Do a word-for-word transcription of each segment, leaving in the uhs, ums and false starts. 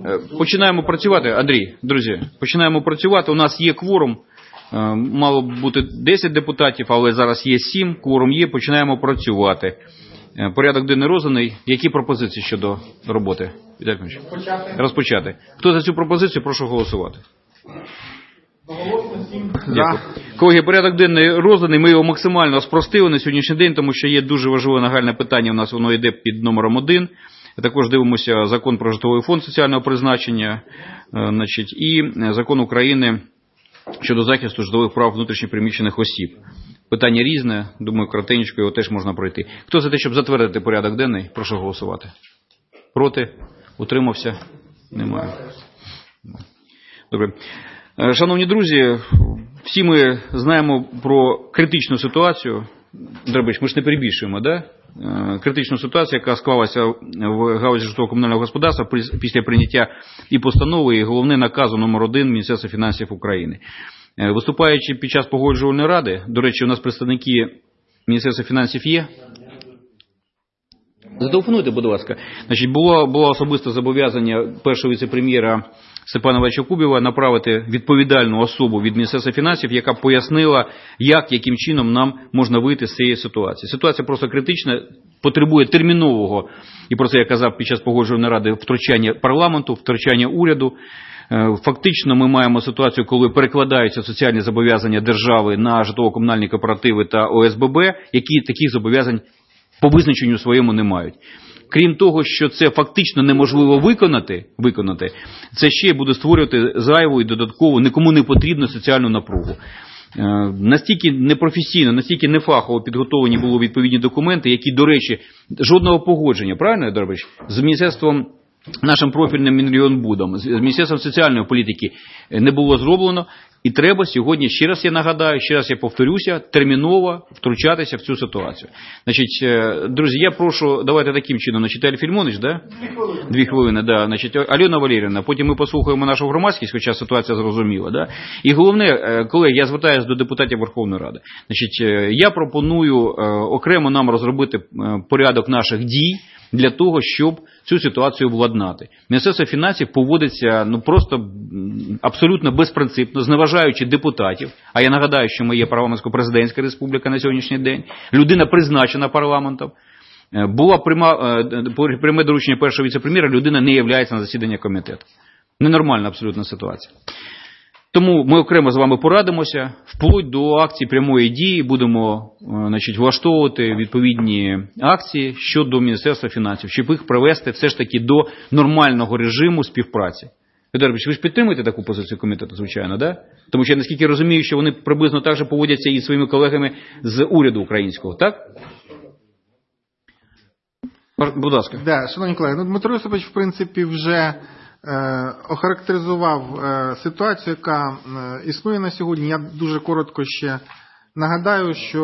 Починаємо працювати, Андрій, друзі, починаємо працювати. У нас є кворум, мало бути десять депутатів, але зараз є сім, кворум є, починаємо працювати. Порядок денний розданий. Які пропозиції щодо роботи? Розпочати. Розпочати. Хто за цю пропозицію, прошу голосувати. Дякую. Колеги, порядок денний розданий, ми його максимально спростили на сьогоднішній день, тому що є дуже важливе нагальне питання, у нас воно йде під номером один. Також дивимося закон про житловий фонд соціального призначення, значить, і закон України щодо захисту житлових прав внутрішньопереміщених осіб. Питання різне, думаю, коротенько його теж можна пройти. Хто за те, щоб затвердити порядок денний, прошу голосувати. Проти? Утримався? Немає. Добре. Шановні друзі, всі ми знаємо про критичну ситуацію. Драбич, ми ж не перебільшуємо, да? Критичну ситуацію, яка склалася в галузі житлово-комунального господарства після прийняття і постанови, і головне наказу номер один Міністерства фінансів України. Виступаючи під час погоджувальної ради, до речі, у нас представники Міністерства фінансів є. Зателефонуйте, будь ласка. Значить, було, було особисте зобов'язання першого віце-прем'єра Степана Івановича Кубіва направити відповідальну особу від Міністерства фінансів, яка пояснила, як, яким чином нам можна вийти з цієї ситуації. Ситуація просто критична, потребує термінового, і про це я казав під час погоджувальної ради, втручання парламенту, втручання уряду. Фактично ми маємо ситуацію, коли перекладаються соціальні зобов'язання держави на житлово-комунальні кооперативи та О С Б Б, які таких зобов'язань по визначенню своєму не мають. Крім того, що це фактично неможливо виконати, виконати, це ще буде створювати зайву і додаткову, нікому не потрібну соціальну напругу. Настільки непрофесійно, настільки нефахово підготовлені були відповідні документи, які, до речі, жодного погодження, правильно, Дорбич, з Міністерством нашим профільним Мінрегіонбудом, з Міністерством соціальної політики не було зроблено. І треба сьогодні, ще раз я нагадаю, ще раз я повторюся, терміново втручатися в цю ситуацію. Значить, друзі, я прошу, давайте таким чином, значить, Віталій Фільмонович, да? Дві хвилини. Дві хвилини, да. Значить, Альона Валеріївна, потім ми послухаємо нашу громадськість, хоча ситуація зрозуміла, да? І головне, колеги, я звертаюся до депутатів Верховної Ради. Значить, я пропоную окремо нам розробити порядок наших дій для того, щоб цю ситуацію владнати. Міністерство фінансів поводиться ну просто абсолютно безпринципно, зневажаючи депутатів. А я нагадаю, що ми є парламентсько-президентська республіка на сьогоднішній день. Людина призначена парламентом. Була пряма, пряме доручення першого віце-прем'єра, людина не являється на засідання комітету. Ненормальна абсолютно ситуація. Тому ми окремо з вами порадимося, вплоть до акцій прямої дії будемо, значить, влаштовувати відповідні акції щодо Міністерства фінансів, щоб їх привести все ж таки до нормального режиму співпраці. Федорович, ви ж підтримуєте таку позицію комітету, звичайно, да? Тому що я наскільки розумію, що вони приблизно так же поводяться і своїми колегами з уряду українського, так? Будь ласка. Да, шановні колеги, ну, Дмитро Йосипович, в принципі, вже охарактеризував ситуацію, яка існує на сьогодні. Я дуже коротко ще нагадаю, що...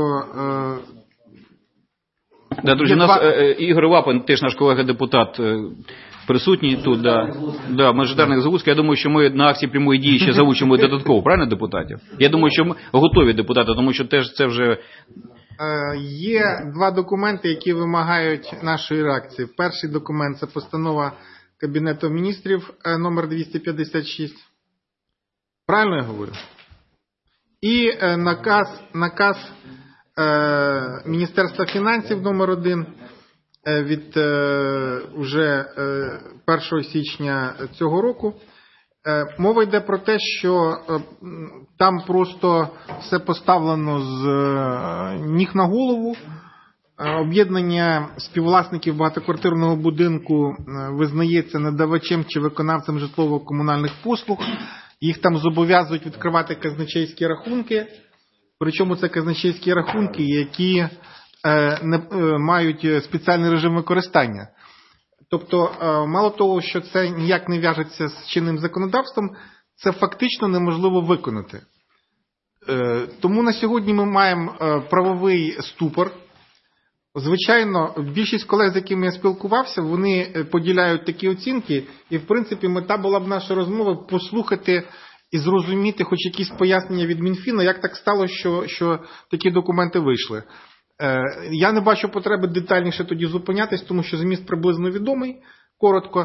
Да, друзі, у нас два... Ігор Лапин, теж наш колега-депутат, присутній тут. Да, да, мажоритарних Залузька. Я думаю, що ми на акції прямої дії ще залучимо додатково, правильно, депутатів? Я думаю, що ми готові депутати, тому що теж це вже... Є два документи, які вимагають нашої реакції. Перший документ – це постанова Кабінету міністрів номер двісті п'ятдесят шість. Правильно я говорю? І наказ, наказ е, Міністерства фінансів номер один від е, уже е, першого січня цього року. Е, мова йде про те, що е, там просто все поставлено з е, ніг на голову. Об'єднання співвласників багатоквартирного будинку визнається надавачем чи виконавцем житлово-комунальних послуг. Їх там зобов'язують відкривати казначейські рахунки. Причому це казначейські рахунки, які не мають спеціальний режим використання. Тобто, мало того, що це ніяк не в'яжеться з чинним законодавством, це фактично неможливо виконати. Тому на сьогодні ми маємо правовий ступор. Звичайно, більшість колег, з якими я спілкувався, вони поділяють такі оцінки, і, в принципі, мета була б нашої розмови послухати і зрозуміти хоч якісь пояснення від Мінфіну, як так стало, що, що такі документи вийшли. Е, я не бачу потреби детальніше тоді зупинятись, тому що зміст приблизно відомий, коротко.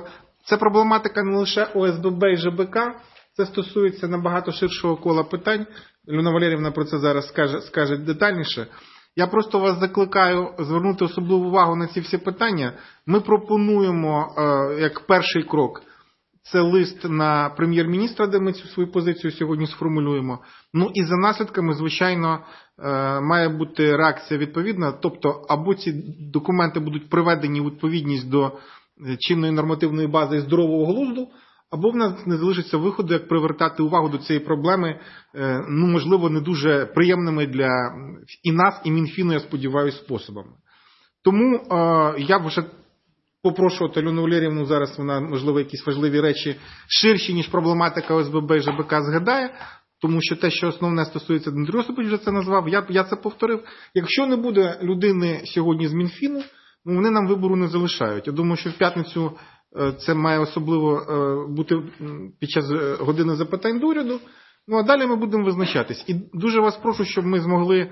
Це проблематика не лише О С Б Б і Ж Б К, це стосується набагато ширшого кола питань. Альона Валеріївна про це зараз скаже, скаже детальніше. Я просто вас закликаю звернути особливу увагу на ці всі питання. Ми пропонуємо, як перший крок, це лист на прем'єр-міністра, де ми цю свою позицію сьогодні сформулюємо. Ну і за наслідками, звичайно, має бути реакція відповідна. Тобто, або ці документи будуть приведені у відповідність до чинної нормативної бази і здорового глузду, або в нас не залишиться виходу, як привертати увагу до цієї проблеми, ну, можливо, не дуже приємними для і нас, і Мінфіну, я сподіваюся, способами. Тому е, я вже попрошу Альону Валеріївну, зараз вона, можливо, якісь важливі речі ширші, ніж проблематика О С Б Б і Ж Б К згадає, тому що те, що основне стосується, Дмитро Осипович вже це назвав, я, я це повторив. Якщо не буде людини сьогодні з Мінфіну, ну, вони нам вибору не залишають. Я думаю, що в п'ятницю це має особливо бути під час години запитань до уряду. Ну, а далі ми будемо визначатись. І дуже вас прошу, щоб ми змогли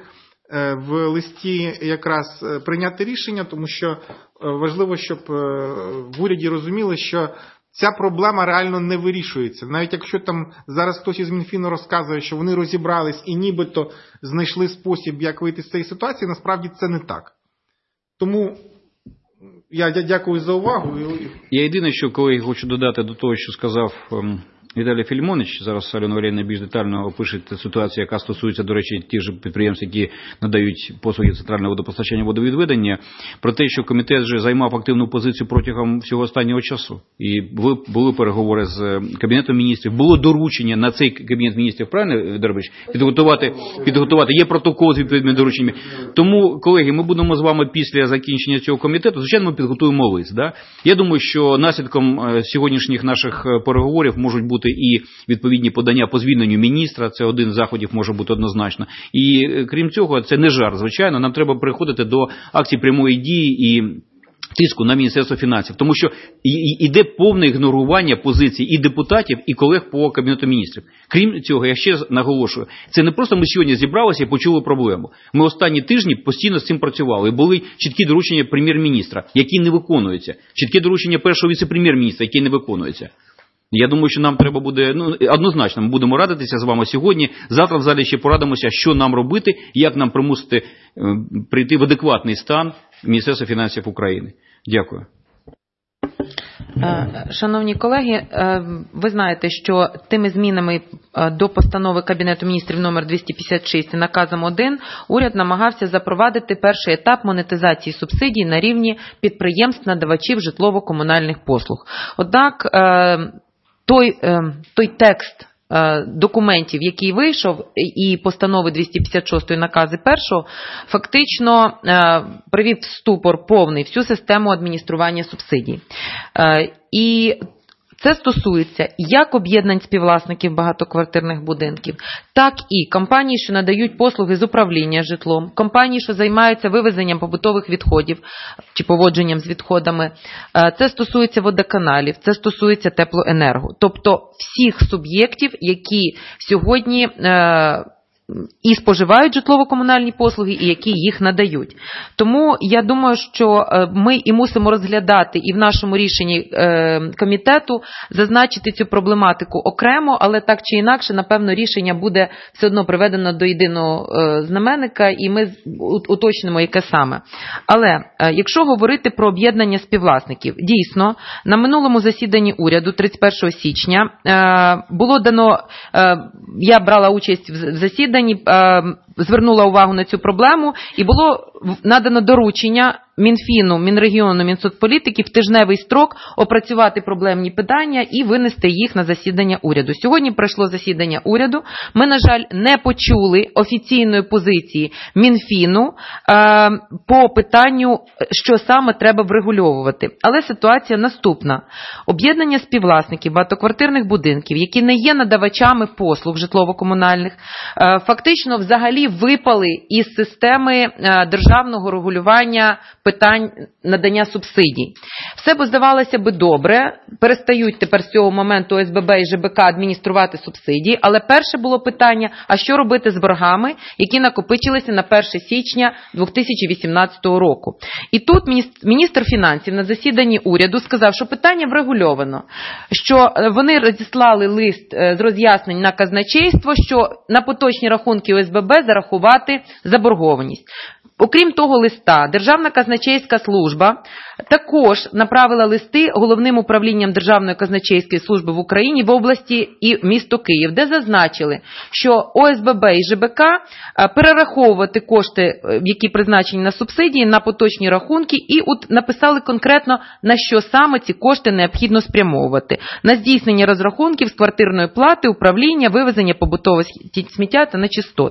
в листі якраз прийняти рішення, тому що важливо, щоб в уряді розуміли, що ця проблема реально не вирішується. Навіть якщо там зараз хтось із Мінфіну розказує, що вони розібрались і нібито знайшли спосіб, як вийти з цієї ситуації, насправді це не так. Тому я дякую за увагу. Я єдине, що, колеги, хочу додати до того, що сказав Віталій Філімонович, зараз Альона Валеріївна більш детально опише ситуацію, яка стосується, до речі, тих же підприємств, які надають послуги центрального водопостачання, водовідведення, про те, що комітет вже займав активну позицію протягом всього останнього часу. І були переговори з Кабінетом міністрів, було доручення на цей Кабінет міністрів, правильно, Дербич, підготувати, підготувати, є протокол з відповідними дорученнями. Тому, колеги, ми будемо з вами після закінчення цього комітету, звичайно, ми підготуємо лист. Да? Я думаю, що наслідком сьогоднішніх наших переговорів можуть бути і відповідні подання по звільненню міністра, це один з заходів може бути однозначно. І крім цього, це не жарт, звичайно, нам треба переходити до акцій прямої дії і тиску на Міністерство фінансів, тому що йде повне ігнорування позицій і депутатів, і колег по Кабінету міністрів. Крім цього, я ще наголошую, це не просто ми сьогодні зібралися і почули проблему. Ми останні тижні постійно з цим працювали. Були чіткі доручення прем'єр-міністра, які не виконуються. Чіткі доручення першого віце-прем'єр-міністра, які не виконуються. Я думаю, що нам треба буде, ну, однозначно, ми будемо радитися з вами сьогодні, завтра в залі ще порадимося, що нам робити, як нам примусити е, прийти в адекватний стан Міністерства фінансів України. Дякую. Шановні колеги, ви знаєте, що тими змінами до постанови Кабінету міністрів номер двісті п'ятдесят шість і наказом один уряд намагався запровадити перший етап монетизації субсидій на рівні підприємств-надавачів житлово-комунальних послуг. Однак той, той текст документів, який вийшов, і постанови двісті п'ятдесят шість і накази першого, фактично привів в ступор повний всю систему адміністрування субсидій. І це стосується як об'єднань співвласників багатоквартирних будинків, так і компаній, що надають послуги з управління житлом, компаній, що займаються вивезенням побутових відходів чи поводженням з відходами. Це стосується водоканалів, це стосується теплоенерго. Тобто всіх суб'єктів, які сьогодні і споживають житлово-комунальні послуги, і які їх надають. Тому я думаю, що ми і мусимо розглядати і в нашому рішенні комітету зазначити цю проблематику окремо, але так чи інакше, напевно, рішення буде все одно приведено до єдиного знаменника, і ми уточнимо, яке саме. Але якщо говорити про об'єднання співвласників, дійсно, на минулому засіданні уряду тридцять першого січня було дано, я брала участь в засіданні, звернула увагу на цю проблему, і було надано доручення Мінфіну, Мінрегіону, Мінсоцполітики в тижневий строк опрацювати проблемні питання і винести їх на засідання уряду. Сьогодні пройшло засідання уряду. Ми, на жаль, не почули офіційної позиції Мінфіну е, по питанню, що саме треба врегульовувати. Але ситуація наступна. Об'єднання співвласників багатоквартирних будинків, які не є надавачами послуг житлово-комунальних, е, фактично взагалі випали із системи е, державної державного регулювання питань надання субсидій. Все б здавалося би добре, перестають тепер з цього моменту О С Б Б і Ж Б К адмініструвати субсидії, але перше було питання, а що робити з боргами, які накопичилися на перше січня дві тисячі вісімнадцятого року. І тут міністр фінансів на засіданні уряду сказав, що питання врегульовано, що вони розіслали лист з роз'яснень на казначейство, що на поточні рахунки О С Б Б зарахувати заборгованість. Окрім того листа, Державна казначейська служба також направила листи головним управлінням Державної казначейської служби в Україні в області і місто Київ, де зазначили, що О С Б Б і Ж Б К перераховувати кошти, які призначені на субсидії, на поточні рахунки, і от написали конкретно, на що саме ці кошти необхідно спрямовувати. На здійснення розрахунків з квартирної плати, управління, вивезення побутового сміття та нечистот.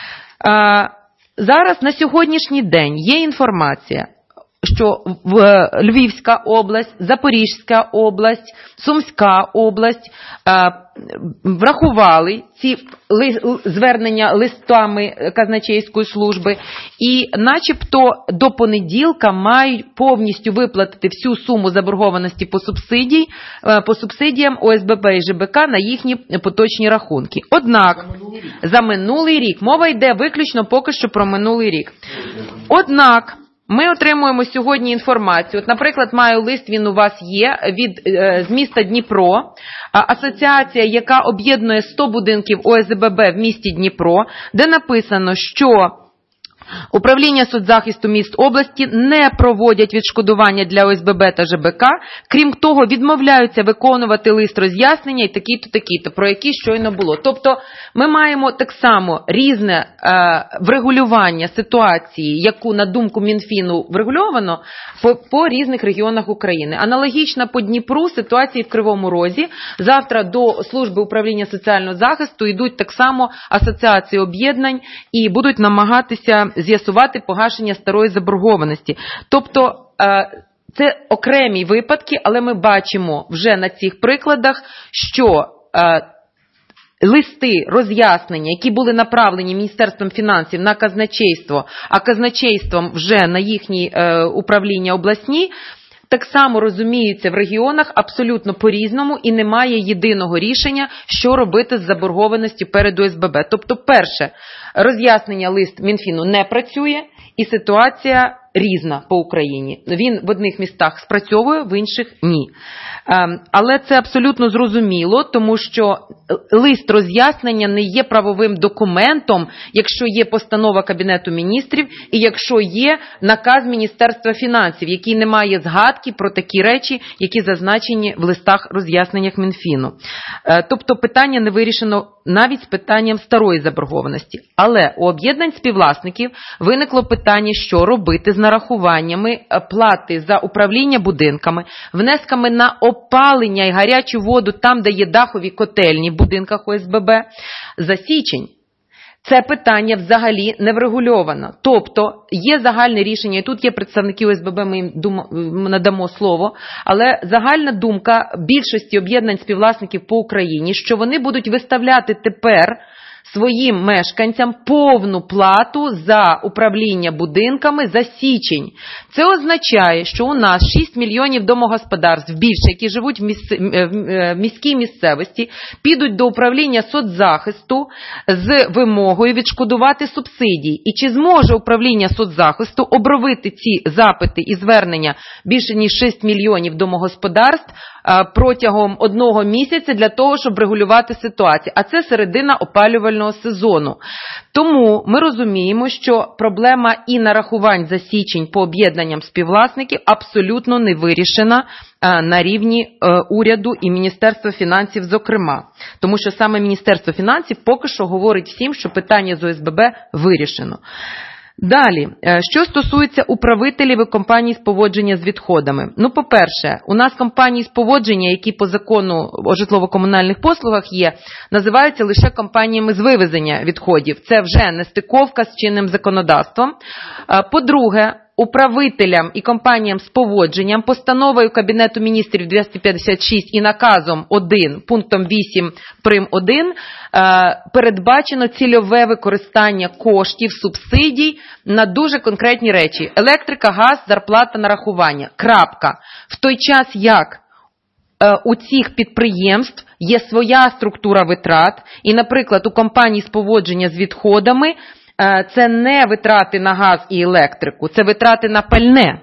Зараз на сьогоднішній день є інформація, що Львівська область, Запорізька область, Сумська область врахували ці звернення листами казначейської служби і начебто до понеділка мають повністю виплатити всю суму заборгованості по, субсидій, по субсидіям О С Б Б і Ж Б К на їхні поточні рахунки. Однак, за минулий рік, за минулий рік мова йде виключно поки що про минулий рік. Однак, ми отримуємо сьогодні інформацію. От, наприклад, маю лист, він у вас є, від е, з міста Дніпро, асоціація, яка об'єднує сто будинків О С Б Б в місті Дніпро, де написано, що Управління соцзахисту міст області не проводять відшкодування для О С Б Б та Ж Б К, крім того, відмовляються виконувати лист роз'яснення і такі-то, такі-то, про які щойно було. Тобто ми маємо так само різне е, врегулювання ситуації, яку, на думку Мінфіну, врегульовано по, по різних регіонах України. Аналогічно по Дніпру ситуації в Кривому Розі. Завтра до служби управління соціального захисту йдуть так само асоціації об'єднань і будуть намагатися з'ясувати погашення старої заборгованості. Тобто це окремі випадки, але ми бачимо вже на цих прикладах, що листи роз'яснення, які були направлені Міністерством фінансів на казначейство, а казначейством вже на їхні управління обласні, так само розуміються в регіонах абсолютно по-різному і немає єдиного рішення, що робити з заборгованістю перед О С Б Б. Тобто, перше, роз'яснення лист Мінфіну не працює і ситуація різна по Україні. Він в одних містах спрацьовує, в інших ні. Але це абсолютно зрозуміло, тому що лист роз'яснення не є правовим документом, якщо є постанова Кабінету міністрів і якщо є наказ Міністерства фінансів, який не має згадки про такі речі, які зазначені в листах роз'ясненнях Мінфіну. Тобто питання не вирішено навіть з питанням старої заборгованості. Але у об'єднань співвласників виникло питання, що робити з нарахуваннями плати за управління будинками, внесками на опалення і гарячу воду там, де є дахові котельні в будинках О С Б Б, за січень. Це питання взагалі не врегульовано. Тобто є загальне рішення, і тут є представники О С Б Б, ми їм дум... надамо слово, але загальна думка більшості об'єднань співвласників по Україні, що вони будуть виставляти тепер своїм мешканцям повну плату за управління будинками за січень. Це означає, що у нас шість мільйонів домогосподарств більше, які живуть в, міс... в міській місцевості, підуть до управління соцзахисту з вимогою відшкодувати субсидії. І чи зможе управління соцзахисту обробити ці запити і звернення більше ніж шість мільйонів домогосподарств протягом одного місяця для того, щоб регулювати ситуацію. А це середина опалювального сезону. Тому ми розуміємо, що проблема і нарахувань за січень по об'єднанням співвласників абсолютно не вирішена на рівні уряду і Міністерства фінансів зокрема. Тому що саме Міністерство фінансів поки що говорить всім, що питання з О С Б Б вирішено. Далі, що стосується управителів і компаній з поводження з відходами. Ну, по-перше, у нас компанії з поводження, які по закону о житлово-комунальних послугах є, називаються лише компаніями з вивезення відходів. Це вже не стиковка з чинним законодавством. По-друге, управителям і компаніям з поводженням постановою Кабінету міністрів двісті п'ятдесят шість і наказом один, пунктом вісім прим. один передбачено цільове використання коштів, субсидій на дуже конкретні речі. Електрика, газ, зарплата, нарахування. Крапка. В той час, як у цих підприємств є своя структура витрат, і, наприклад, у компанії з поводження з відходами це не витрати на газ і електрику, це витрати на пальне.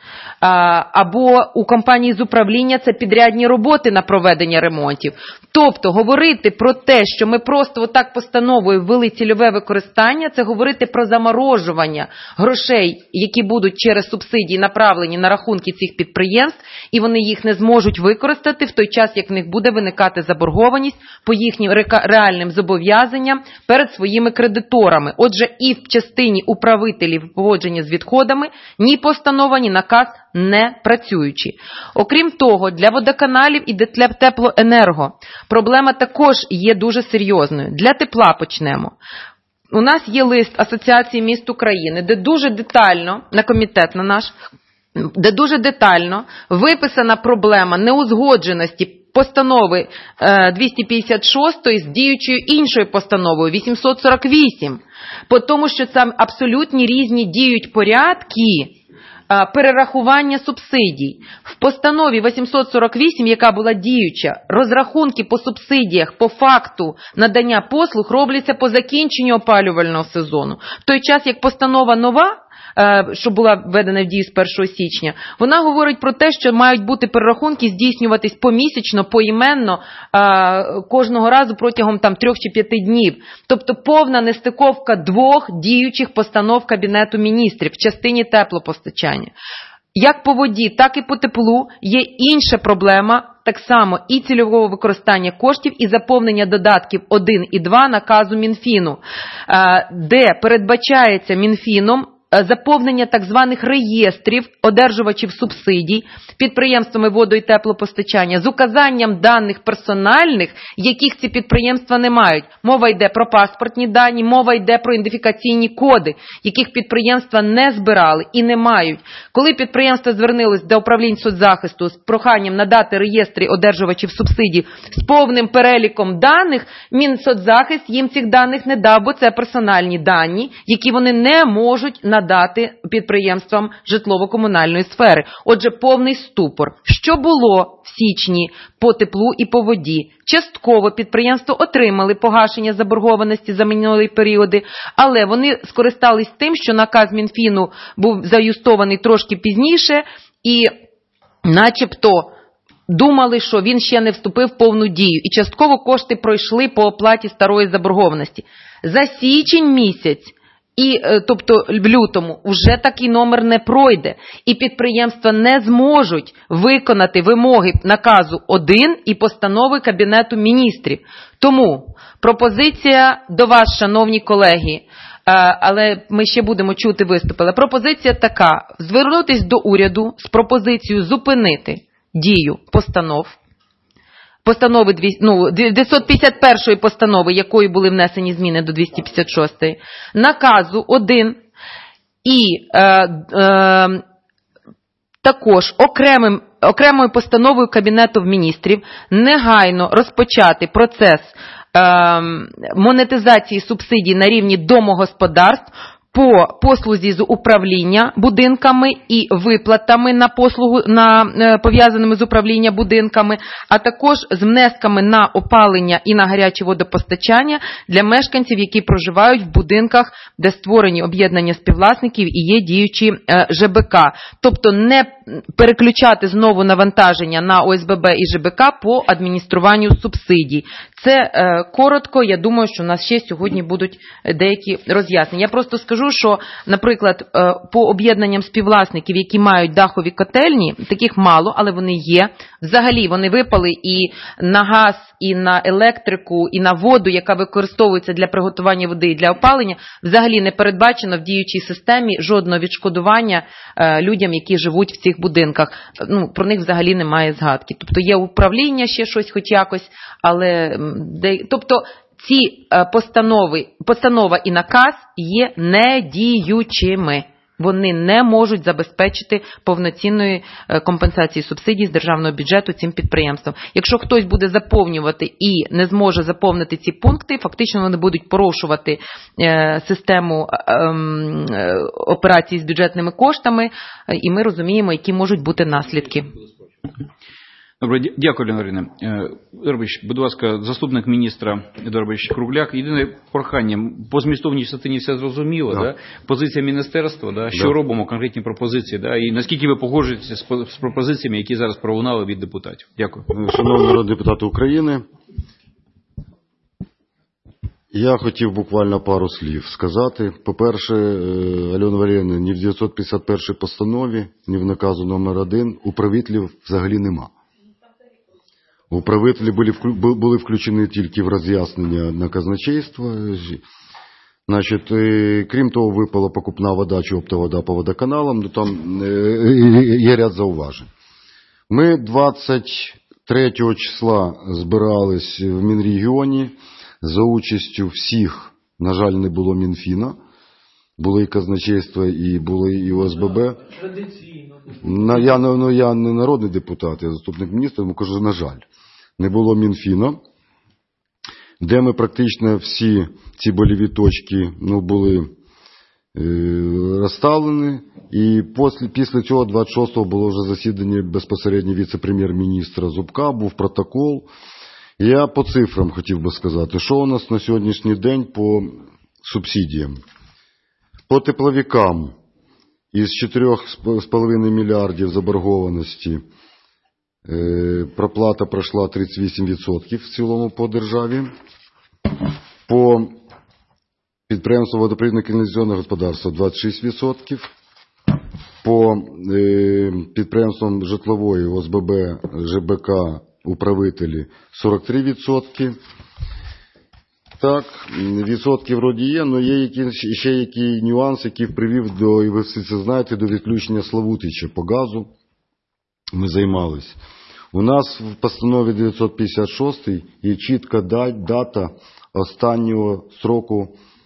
Або у компанії з управління це підрядні роботи на проведення ремонтів. Тобто говорити про те, що ми просто отак постановою ввели цільове використання, це говорити про заморожування грошей, які будуть через субсидії направлені на рахунки цих підприємств, і вони їх не зможуть використати в той час, як в них буде виникати заборгованість по їхнім реальним зобов'язанням перед своїми кредиторами. Отже, і в частині управителів поводження з відходами ні постанова, ні наказ не працюючі. Окрім того, для водоканалів і для теплоенерго проблема також є дуже серйозною. Для тепла почнемо. У нас є лист Асоціації міст України, де дуже детально, на комітет на наш, де дуже детально виписана проблема неузгодженості постанови двісті п'ятдесят шість з діючою іншою постановою вісімсот сорок вісім, по тому, що там абсолютні різні діють порядки перерахування субсидій. В постанові вісімсот сорок вісім, яка була діюча, розрахунки по субсидіях по факту надання послуг робляться по закінченню опалювального сезону. В той час, як постанова нова, що була введена в дію з першого січня, вона говорить про те, що мають бути перерахунки здійснюватись помісячно, поіменно, кожного разу протягом там трьох чи п'яти днів. Тобто повна нестиковка двох діючих постанов Кабінету міністрів в частині теплопостачання. Як по воді, так і по теплу є інша проблема, так само і цільового використання коштів, і заповнення додатків один і два наказу Мінфіну, де передбачається Мінфіном заповнення так званих реєстрів одержувачів субсидій підприємствами водо- і теплопостачання з указанням даних персональних, яких ці підприємства не мають. Мова йде про паспортні дані, мова йде про ідентифікаційні коди, яких підприємства не збирали і не мають. Коли підприємства звернулись до управлінь соцзахисту з проханням надати реєстри одержувачів субсидій з повним переліком даних, Мінсоцзахист їм цих даних не дав, бо це персональні дані, які вони не можуть надати підприємствам житлово-комунальної сфери. Отже, повний ступор. Що було в січні по теплу і по воді? Частково підприємства отримали погашення заборгованості за минулі періоди, але вони скористались тим, що наказ Мінфіну був заюстований трошки пізніше і начебто думали, що він ще не вступив в повну дію. І частково кошти пройшли по оплаті старої заборгованості. За січень місяць, і, тобто в лютому, вже такий номер не пройде. І підприємства не зможуть виконати вимоги наказу один і постанови Кабінету міністрів. Тому пропозиція до вас, шановні колеги, але ми ще будемо чути виступи, але пропозиція така: звернутись до уряду з пропозицією зупинити дію постанов, постанови, ну, дев'ятсот п'ятдесят першої постанови, якою були внесені зміни до двісті п'ятдесят шостої, наказу один і е, е, також окремим, окремою постановою Кабінету міністрів негайно розпочати процес е, монетизації субсидій на рівні домогосподарств по послузі з управління будинками і виплатами на послугу, на, пов'язаними з управління будинками, а також з внесками на опалення і на гаряче водопостачання для мешканців, які проживають в будинках, де створені об'єднання співвласників і є діючі е, ЖБК. Тобто не переключати знову навантаження на О С Б Б і ЖБК по адмініструванню субсидій. Це е, коротко, я думаю, що у нас ще сьогодні будуть деякі роз'яснення. Я просто скажу, що, наприклад, по об'єднанням співвласників, які мають дахові котельні, таких мало, але вони є. Взагалі вони випали і на газ, і на електрику, і на воду, яка використовується для приготування води і для опалення, взагалі не передбачено в діючій системі жодного відшкодування людям, які живуть в цих будинках. Ну, про них взагалі немає згадки. Тобто є управління, ще щось хоч якось, але... Тобто ці постанови, постанова і наказ є недіючими. Вони не можуть забезпечити повноцінної компенсації субсидій з державного бюджету цим підприємствам. Якщо хтось буде заповнювати і не зможе заповнити ці пункти, фактично вони будуть порушувати систему операцій з бюджетними коштами, і ми розуміємо, які можуть бути наслідки. Добре, дякую, Олена Валеріївна. Едуард, будь ласка, заступник міністра Едуард Кругляк. Єдине прохання, по змістовній частині все зрозуміло, да. Да? Позиція міністерства, да? Що да. робимо, конкретні пропозиції, да? І наскільки ви погоджуєтеся з, з пропозиціями, які зараз пролунали від депутатів. Дякую. Шановні народні депутати України, я хотів буквально пару слів сказати. По-перше, Альона Валеріївна, ні в дев'ятсот п'ятдесят першій постанові, ні в наказу номер один управителів взагалі нема. Управителі були, були включені тільки в роз'яснення на казначейство. Значить, крім того, випала покупна вода чи оптова вода по водоканалам, ну, там є ряд зауважень. Ми двадцять третього числа збирались в Мінрегіоні за участю всіх, на жаль, не було Мінфіна, було і казначейство, і було і О С Б Б. Традиційно. Я, ну, я не народний депутат, я заступник міністра, тому кажу, на жаль. Не було Мінфіна, де ми практично всі ці больові точки ну, були е, розставлені. І після, після цього двадцять шостого було вже засідання безпосередньо віце-прем'єр-міністра Зубка, був протокол. Я по цифрам хотів би сказати, що у нас на сьогоднішній день по субсидіям. По тепловикам із чотирьох з половиною мільярдів заборгованості проплата пройшла тридцять вісім відсотків в цілому по державі. По підприємству водопровідно-каналізаційного господарства двадцять шість відсотків. По підприємствам житлової О С Б Б, Ж Б К, управителі сорок три відсотки. Так, відсотки вроді є, але є які, ще який нюанс, який привів до, і ви всі це знаєте, до відключення Славутича по газу. Ми займалися. У нас в постанові дев'ятсот п'ятдесят шостій є чітка дата останнього строку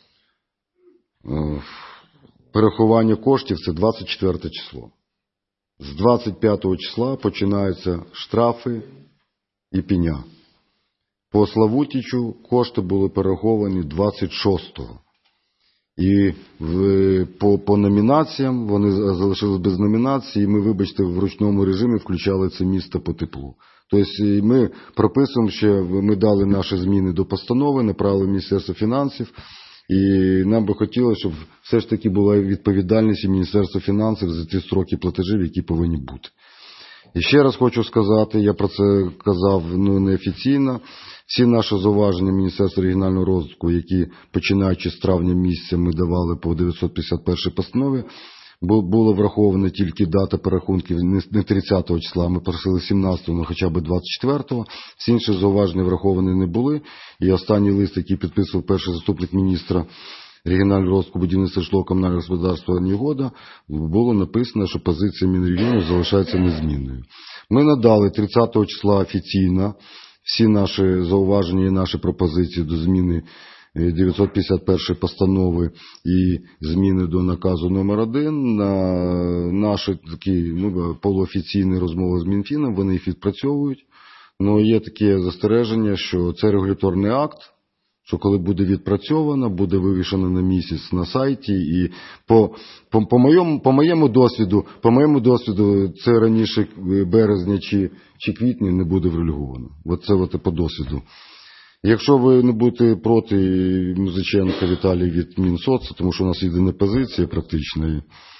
перерахування коштів, це двадцять четверте число. З двадцять п'ятого числа починаються штрафи і пеня. По Славутичу кошти були перераховані двадцять шостого. І в, по, по номінаціям, вони залишились без номінації, і ми, вибачте, в ручному режимі включали це місто по теплу. Тобто ми прописуємо, що ми дали наші зміни до постанови, направили в Міністерство фінансів, і нам би хотілося, щоб все ж таки була відповідальність і Міністерства фінансів за ті строки платежів, які повинні бути. І ще раз хочу сказати, я про це казав ну, неофіційно, всі наші зауваження Міністерства регіонального розвитку, які починаючи з травня місяця ми давали по дев'ятсот п'ятдесят першій постанові, було враховано тільки дата перерахунків не тридцятого числа, ми просили сімнадцятого, але хоча б двадцять четвертого, всі інші зауваження враховані не були. І останній лист, який підписував перший заступник міністра регіонального розвитку, будівництва житлового комунального господарства Нігода, було написано, що позиція Мінрегіону залишається незмінною. Ми надали тридцятого числа офіційно всі наші зауваження і наші пропозиції до зміни дев'ятсот п'ятдесят першої постанови і зміни до наказу номер один на наші такі ну, полуофіційні розмови з Мінфіном, вони їх відпрацьовують. Але є таке застереження, що це регуляторний акт, що коли буде відпрацьовано, буде вивішено на місяць на сайті, і по, по, по, моєму, по моєму досвіду, по моєму досвіду, це раніше березня чи, чи квітня не буде врегульовано. Оце от по досвіду. Якщо ви не будете проти Музиченка Віталій від Мінсоцу, тому що у нас єдина позиція практично.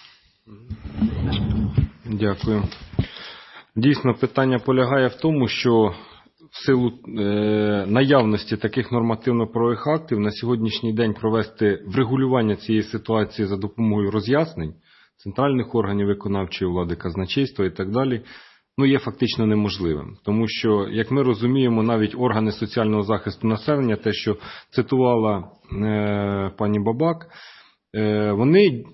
Дякую. Дійсно, питання полягає в тому, що в силу е, наявності таких нормативно-правових актів на сьогоднішній день провести врегулювання цієї ситуації за допомогою роз'яснень центральних органів виконавчої влади, казначейства і так далі, ну, є фактично неможливим. Тому що, як ми розуміємо, навіть органи соціального захисту населення, те, що цитувала е, пані Бабак, е, вони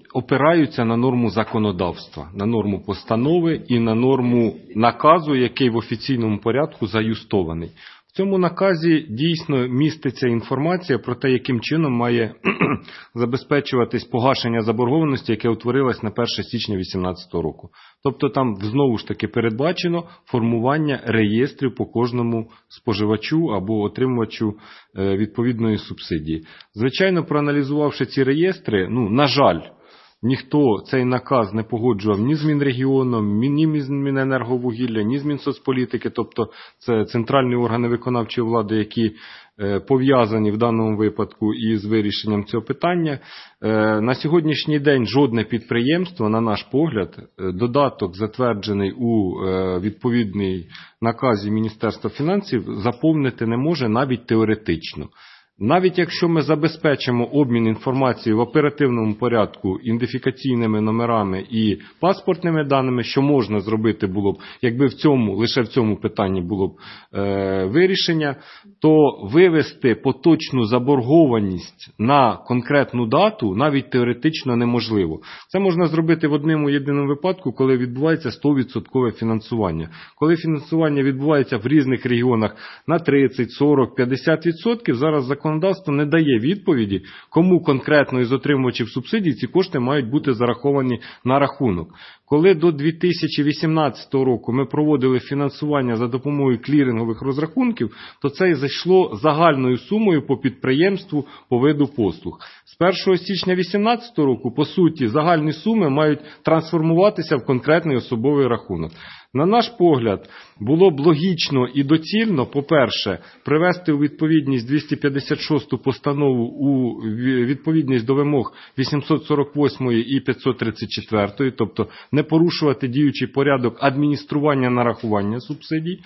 опираються на норму законодавства, на норму постанови і на норму наказу, який в офіційному порядку заюстований. В цьому наказі дійсно міститься інформація про те, яким чином має забезпечуватись погашення заборгованості, яке утворилось на перше січня дві тисячі вісімнадцятого року. Тобто там знову ж таки передбачено формування реєстрів по кожному споживачу або отримувачу відповідної субсидії. Звичайно, проаналізувавши ці реєстри, ну, на жаль, ніхто цей наказ не погоджував ні з Мінрегіоном, ні з Міненерговугілля, ні з Мінсоцполітики, тобто це центральні органи виконавчої влади, які пов'язані в даному випадку із вирішенням цього питання. На сьогоднішній день жодне підприємство, на наш погляд, додаток, затверджений у відповідній наказі Міністерства фінансів, заповнити не може навіть теоретично. Навіть якщо ми забезпечимо обмін інформацією в оперативному порядку ідентифікаційними номерами і паспортними даними, що можна зробити було б, якби в цьому, лише в цьому питанні було б е, вирішення, то вивести поточну заборгованість на конкретну дату навіть теоретично неможливо. Це можна зробити в одному єдиному випадку, коли відбувається сто відсотків фінансування. Коли фінансування відбувається в різних регіонах на тридцять, сорок, п'ятдесят відсотків, зараз закон Законодавство не дає відповіді, кому конкретно із отримувачів субсидій ці кошти мають бути зараховані на рахунок. Коли до дві тисячі вісімнадцятого року ми проводили фінансування за допомогою клірингових розрахунків, то це і зайшло загальною сумою по підприємству по виду послуг. З першого січня дві тисячі вісімнадцятого року, по суті, загальні суми мають трансформуватися в конкретний особовий рахунок. На наш погляд, було б логічно і доцільно, по-перше, привести у відповідність двісті п'ятдесят шосту постанову у відповідність до вимог вісімсот сорок восьмої і п'ятсот тридцять четвертої, тобто не порушувати діючий порядок адміністрування нарахування субсидій,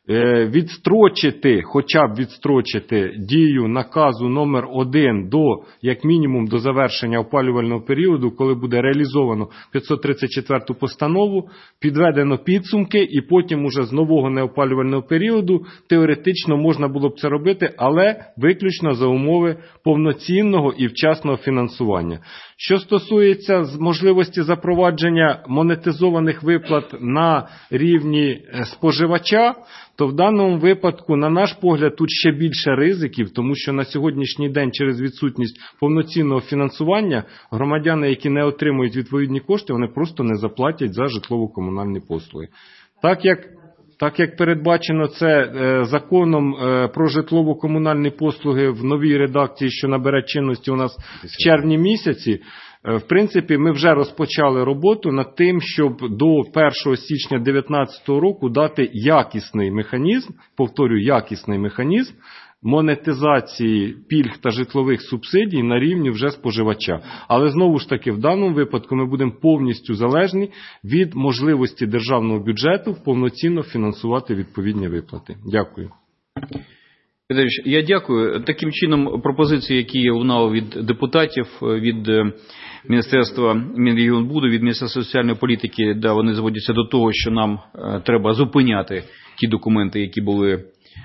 відстрочити, хоча б відстрочити дію наказу номер один до, як мінімум, до завершення опалювального періоду, коли буде реалізовано п'ятсот тридцять четверту постанову, підведено підсумки і потім уже з нового неопалювального періоду теоретично можна було б це робити, але виключно за умови повноцінного і вчасного фінансування. Що стосується можливості запровадження монетизованих виплат на рівні споживача, то в даному випадку, на наш погляд, тут ще більше ризиків, тому що на сьогоднішній день через відсутність повноцінного фінансування громадяни, які не отримують відповідні кошти, вони просто не заплатять за житлово-комунальні послуги. Так як Так як передбачено це е, законом е, про житлово-комунальні послуги в новій редакції, що набере чинності у нас в червні місяці, е, в принципі, ми вже розпочали роботу над тим, щоб до першого січня дві тисячі дев'ятнадцятого року дати якісний механізм, повторюю, якісний механізм, монетизації пільг та житлових субсидій на рівні вже споживача. Але знову ж таки, в даному випадку ми будемо повністю залежні від можливості державного бюджету повноцінно фінансувати відповідні виплати. Дякую. Петрович, я дякую. Таким чином, пропозиції, які я лунав від депутатів, від Міністерства Мінрегіонбуду, від Міністерства соціальної політики, да, вони зводяться до того, що нам треба зупиняти ті документи, які були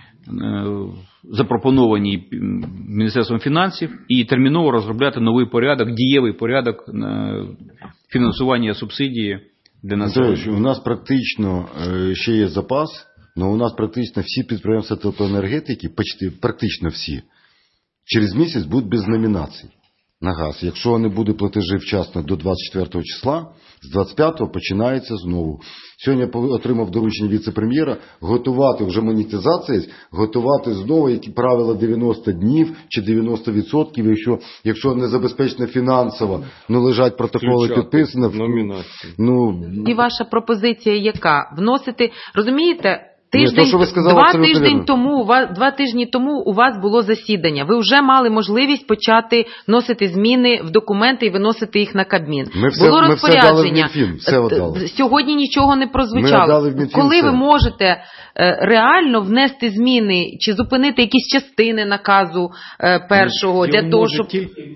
запропоновані Міністерством фінансів, і терміново розробляти новий порядок, дієвий порядок фінансування субсидії для населення. У нас практично ще є запас, але у нас практично всі підприємства теплоенергетики, почти, практично всі, через місяць будуть без номінацій на газ. Якщо не буде платежі вчасно до двадцять четвертого числа, з двадцять п'ятого починається знову. Сьогодні я отримав доручення віце-прем'єра готувати вже монетизацію, готувати знову які правила дев'яносто днів чи дев'яносто відсотків, якщо, якщо не забезпечено фінансово, ну лежать протоколи підписані. Ну, і ваша пропозиція яка? Вносити, розумієте, Тиждень, Ні, то, сказали, два, тиждень тому, у вас, два тижні тому у вас було засідання. Ви вже мали можливість почати вносити зміни в документи і виносити їх на Кабмін. Ми все, було ми розпорядження. Все дали в Мінфін, все сьогодні нічого не прозвучало. Коли ви можете реально внести зміни чи зупинити якісь частини наказу першого для того, щоб...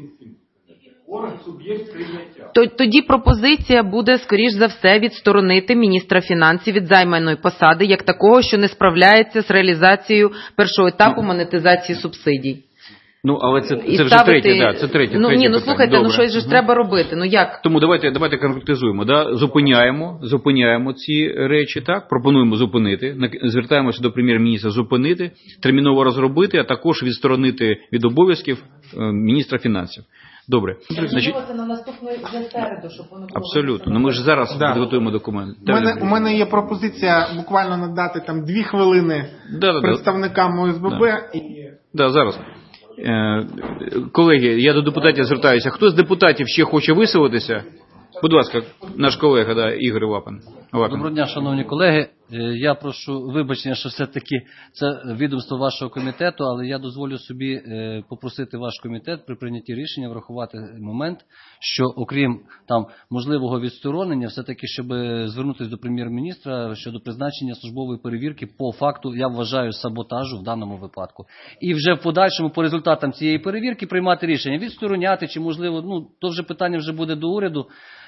Тоді пропозиція буде, скоріш за все, відсторонити міністра фінансів від займаної посади, як такого, що не справляється з реалізацією першого етапу монетизації субсидій. Ну, але це, і це вже ставити... третє, да, це третє, ну, третє ні, ну питання. слухайте, Добре. ну щось же ж треба робити, ну як? Тому давайте, давайте конкретизуємо, да? зупиняємо, зупиняємо ці речі, так, пропонуємо зупинити, на- звертаємося до прем'єр-міністра зупинити, терміново розробити, а також відсторонити від обов'язків е, міністра фінансів. Добре. Значить, Це на наступну вже середу, щоб воно було. абсолютно. Ну ми ж зараз Да. готуємо документ. У мене, у мене є пропозиція буквально надати там дві хвилини Да, да, представникам О С Б Б. Да. І... Да, зараз. Е, колеги, я до депутатів звертаюся. Хто з депутатів ще хоче висловитися? Будь ласка, наш колега, да, Ігор Лапин. Лапин. Доброго дня, шановні колеги. Е, Я прошу вибачення, що все-таки це відомство вашого комітету, але я дозволю собі е, попросити ваш комітет при прийнятті рішення врахувати момент, що окрім там можливого відсторонення, все-таки, щоб звернутися до прем'єр-міністра щодо призначення службової перевірки по факту, я вважаю, саботажу в даному випадку. І вже в подальшому по результатам цієї перевірки приймати рішення, відстороняти чи можливо, ну, то вже питання вже буде до уряду.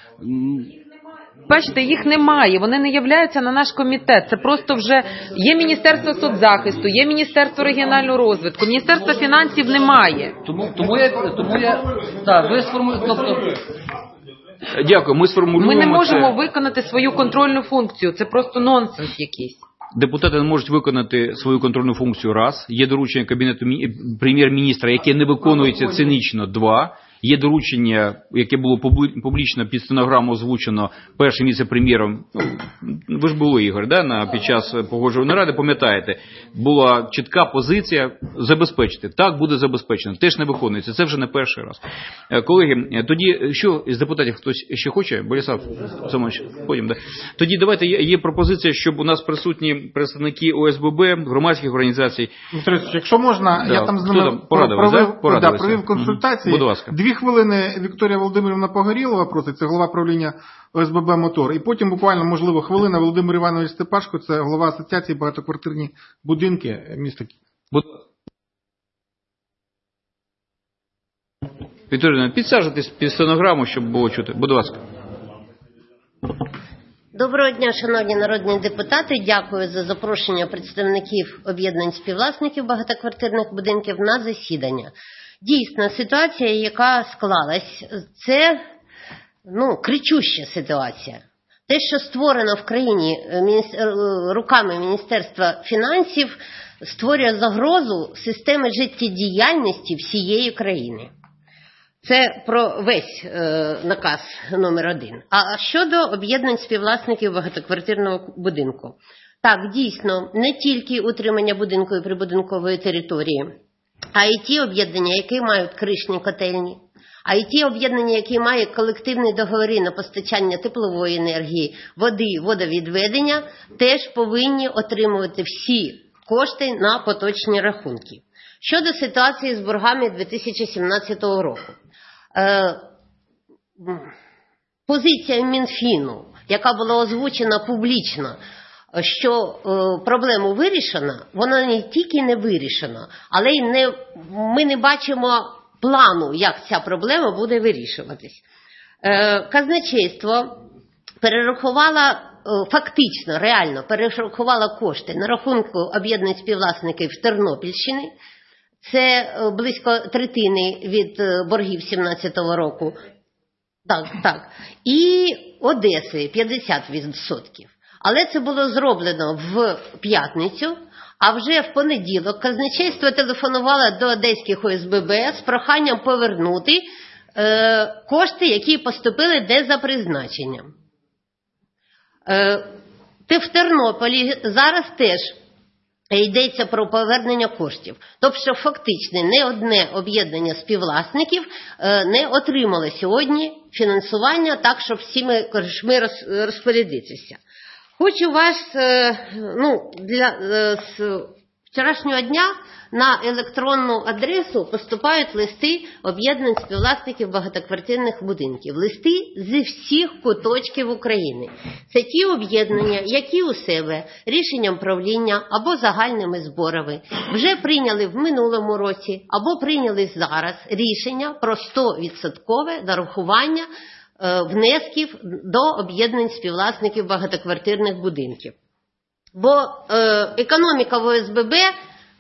Бачите, їх немає, вони не являються на наш комітет. Це просто вже є Міністерство соцзахисту, є Міністерство регіонального розвитку, Міністерства фінансів немає. Тому, тому я, тому я, так, ви сформуєте, тобто, Дякую, ми сформулюємо Ми не можемо це. виконати свою контрольну функцію, це просто нонсенс якийсь. Депутати не можуть виконати свою контрольну функцію раз. Є доручення Кабінету Мі- прем'єр-міністра, яке не виконується цинічно два. Є доручення, яке було публи- публічно під стенограму озвучено першим віце-прем'єром. Ну, ви ж були, Ігор, да, на, під час погоджувальної ради, пам'ятаєте, була чітка позиція забезпечити. Так, буде забезпечено. Теж не виконується. Це вже не перший раз. Е, Колеги, тоді, що з депутатів хтось ще хоче? Борислав Самович, потім, да. Тоді давайте, є, є пропозиція, щоб у нас присутні представники О С Б Б, громадських організацій. Дмитро Ісович, якщо можна, Да. я там з Хто ними там? Порадились, провів, да? Порадилися. да, провів консультації. Будь ласка. Дві хвилини Вікторія Володимирівна Погорілова просить, це голова правління О С Б Б «Мотор». І потім буквально, можливо, хвилина Володимир Іванович Степашко, це голова Асоціації багатоквартирні будинки міста Києва. Будь... Вікторія, підсаджуйтесь під стенограму, щоб було чути. Будь ласка. Доброго дня, шановні народні депутати. Дякую за запрошення представників об'єднань співвласників багатоквартирних будинків на засідання. Дійсно, ситуація, яка склалась, це ну, кричуща ситуація. Те, що створено в країні руками Міністерства фінансів, створює загрозу системи життєдіяльності всієї країни. Це про весь е, наказ номер один. А щодо об'єднань співвласників багатоквартирного будинку. Так, дійсно, не тільки утримання будинку і прибудинкової території, а й ті об'єднання, які мають кришні котельні, а й ті об'єднання, які мають колективні договори на постачання теплової енергії, води, водовідведення, теж повинні отримувати всі кошти на поточні рахунки. Щодо ситуації з боргами дві тисячі сімнадцятого року. Е, позиція Мінфіну, яка була озвучена публічно, що е, проблему вирішена, вона не тільки не вирішена, але й не, ми не бачимо плану, як ця проблема буде вирішуватись. Е, казначейство перерахувало, е, фактично, реально перерахувало кошти на рахунку об'єднань співвласників Тернопільщини. Це близько третини від боргів сімнадцятого року. Так, так. І Одеси п'ятдесят відсотків. Але це було зроблено в п'ятницю, а вже в понеділок казначейство телефонувало до одеських О С Б Б з проханням повернути е, кошти, які поступили де за призначенням. Е, те в Тернополі зараз теж йдеться про повернення коштів. Тобто, фактично, не одне об'єднання співвласників не отримало сьогодні фінансування так, щоб всіми грошми розпорядитися. Хочу вас, ну, для з вчорашнього дня на електронну адресу поступають листи об'єднань співвласників багатоквартирних будинків. Листи зі всіх куточків України. Це ті об'єднання, які у себе рішенням правління або загальними зборами вже прийняли в минулому році, або прийняли зараз рішення про сто відсотків нарахування е, внесків до об'єднань співвласників багатоквартирних будинків. Бо е, економіка в О С Б Б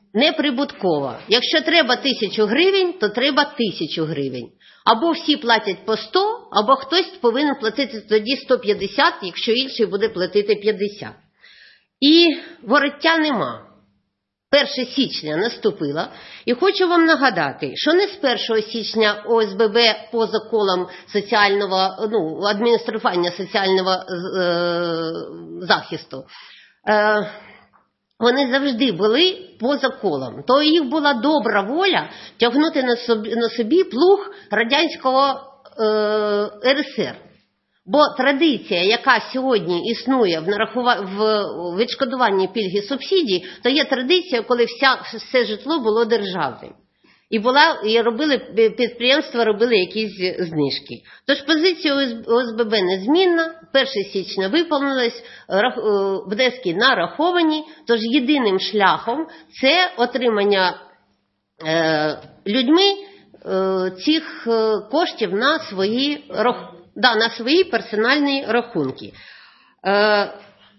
неприбуткова. Якщо треба тисячу гривень, то треба тисячу гривень. Або всі платять по сто, або хтось повинен платити тоді сто п'ятдесят, якщо інший буде платити п'ятдесят. І вороття нема. перше січня наступило. І хочу вам нагадати, що не з першого січня О С Б Б поза колом соціального, ну, адміністрування соціального е, захисту. Е, Вони завжди були поза колом. То їх була добра воля тягнути на собі, на собі плуг радянського е, Р С Р. Бо традиція, яка сьогодні існує в, нарахува... в відшкодуванні пільги субсидій, то є традиція, коли вся, все житло було державним. І, була, і робили, підприємства робили якісь знижки. Тож позиція О С Б Б незмінна, перше січня виповнилось, внески нараховані, тож єдиним шляхом це отримання е, людьми е, цих коштів на свої, да, на свої персональні рахунки. Е,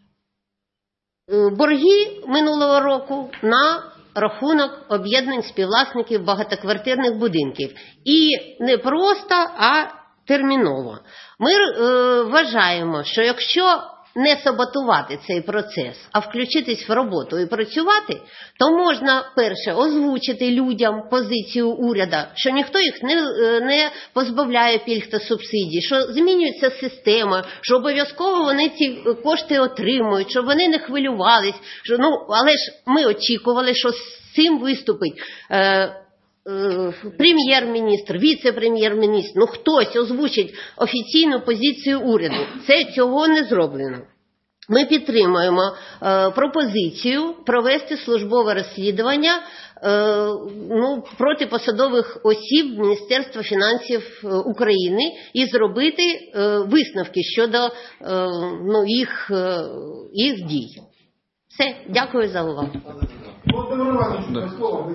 борги минулого року на рахунок об'єднань співвласників багатоквартирних будинків. І не просто, а терміново. Ми е, вважаємо, що якщо не саботувати цей процес, а включитись в роботу і працювати, то можна, перше, озвучити людям позицію уряду, що ніхто їх не, не позбавляє пільг та субсидій, що змінюється система, що обов'язково вони ці кошти отримують, щоб вони не хвилювались. Що, ну, але ж ми очікували, що з цим виступить е, прем'єр-міністр, віце-прем'єр-міністр, ну хтось озвучить офіційну позицію уряду. Це цього не зроблено. Ми підтримуємо е, пропозицію провести службове розслідування е, ну, проти посадових осіб Міністерства фінансів України і зробити е, висновки щодо е, ну, їх, е, їх дій. Все, дякую за увагу. Володимир Іванович, слово.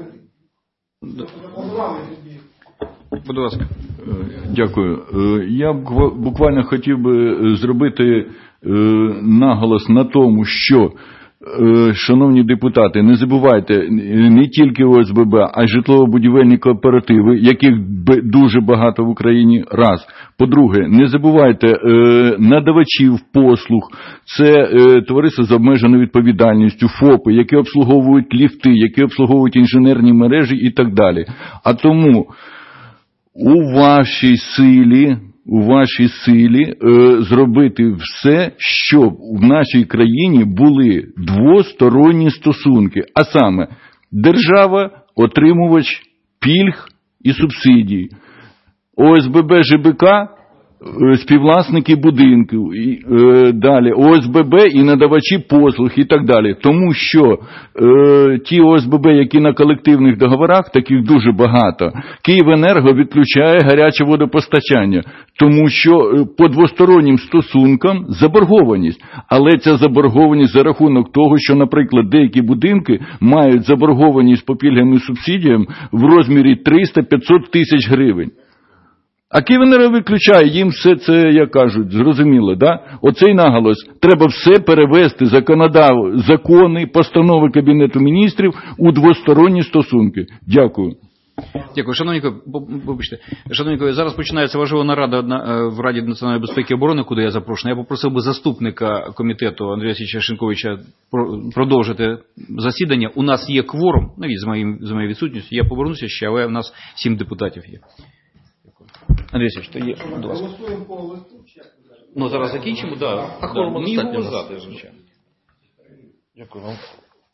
Будь ласка. Дякую. Я буквально хотів би зробити наголос на тому, що, шановні депутати, не забувайте, не тільки О С Б Б, а й житлово-будівельні кооперативи, яких дуже багато в Україні, раз. По-друге, не забувайте надавачів послуг, це товариство з обмеженою відповідальністю, ФОПи, які обслуговують ліфти, які обслуговують інженерні мережі і так далі. А тому у вашій силі, у вашій силі е, зробити все, щоб в нашій країні були двосторонні стосунки, а саме держава, отримувач пільг і субсидій, О С Б Б, Ж Б К, співвласники будинків, і, е, далі О С Б Б і надавачі послуг і так далі. Тому що е, ті О С Б Б, які на колективних договорах, таких дуже багато, Київенерго відключає гаряче водопостачання, тому що е, по двостороннім стосункам заборгованість. Але ця заборгованість за рахунок того, що, наприклад, деякі будинки мають заборгованість по пільгам і субсидіям в розмірі триста-п'ятсот тисяч гривень. А Київенерго виключає, їм все це, як кажуть, зрозуміло, да? Оцей наголос. Треба все перевести, законодав, закони, постанови Кабінету міністрів у двосторонні стосунки. Дякую. Дякую. Шановні колеги, вибачте, шановні колеги, зараз починається важлива нарада в Раді національної безпеки і оборони, куди я запрошений. Я попросив би заступника комітету Андрія Васильовича Шиньковича продовжити засідання. У нас є кворум, навіть з моїм, з моєю відсутністю, я повернуся ще, але у нас сім депутатів є. Андрій Васильович, то є, будь ласка. Ну, зараз закінчимо, да. А кворуму да. достатньо. Зати, звичайно. Дякую вам.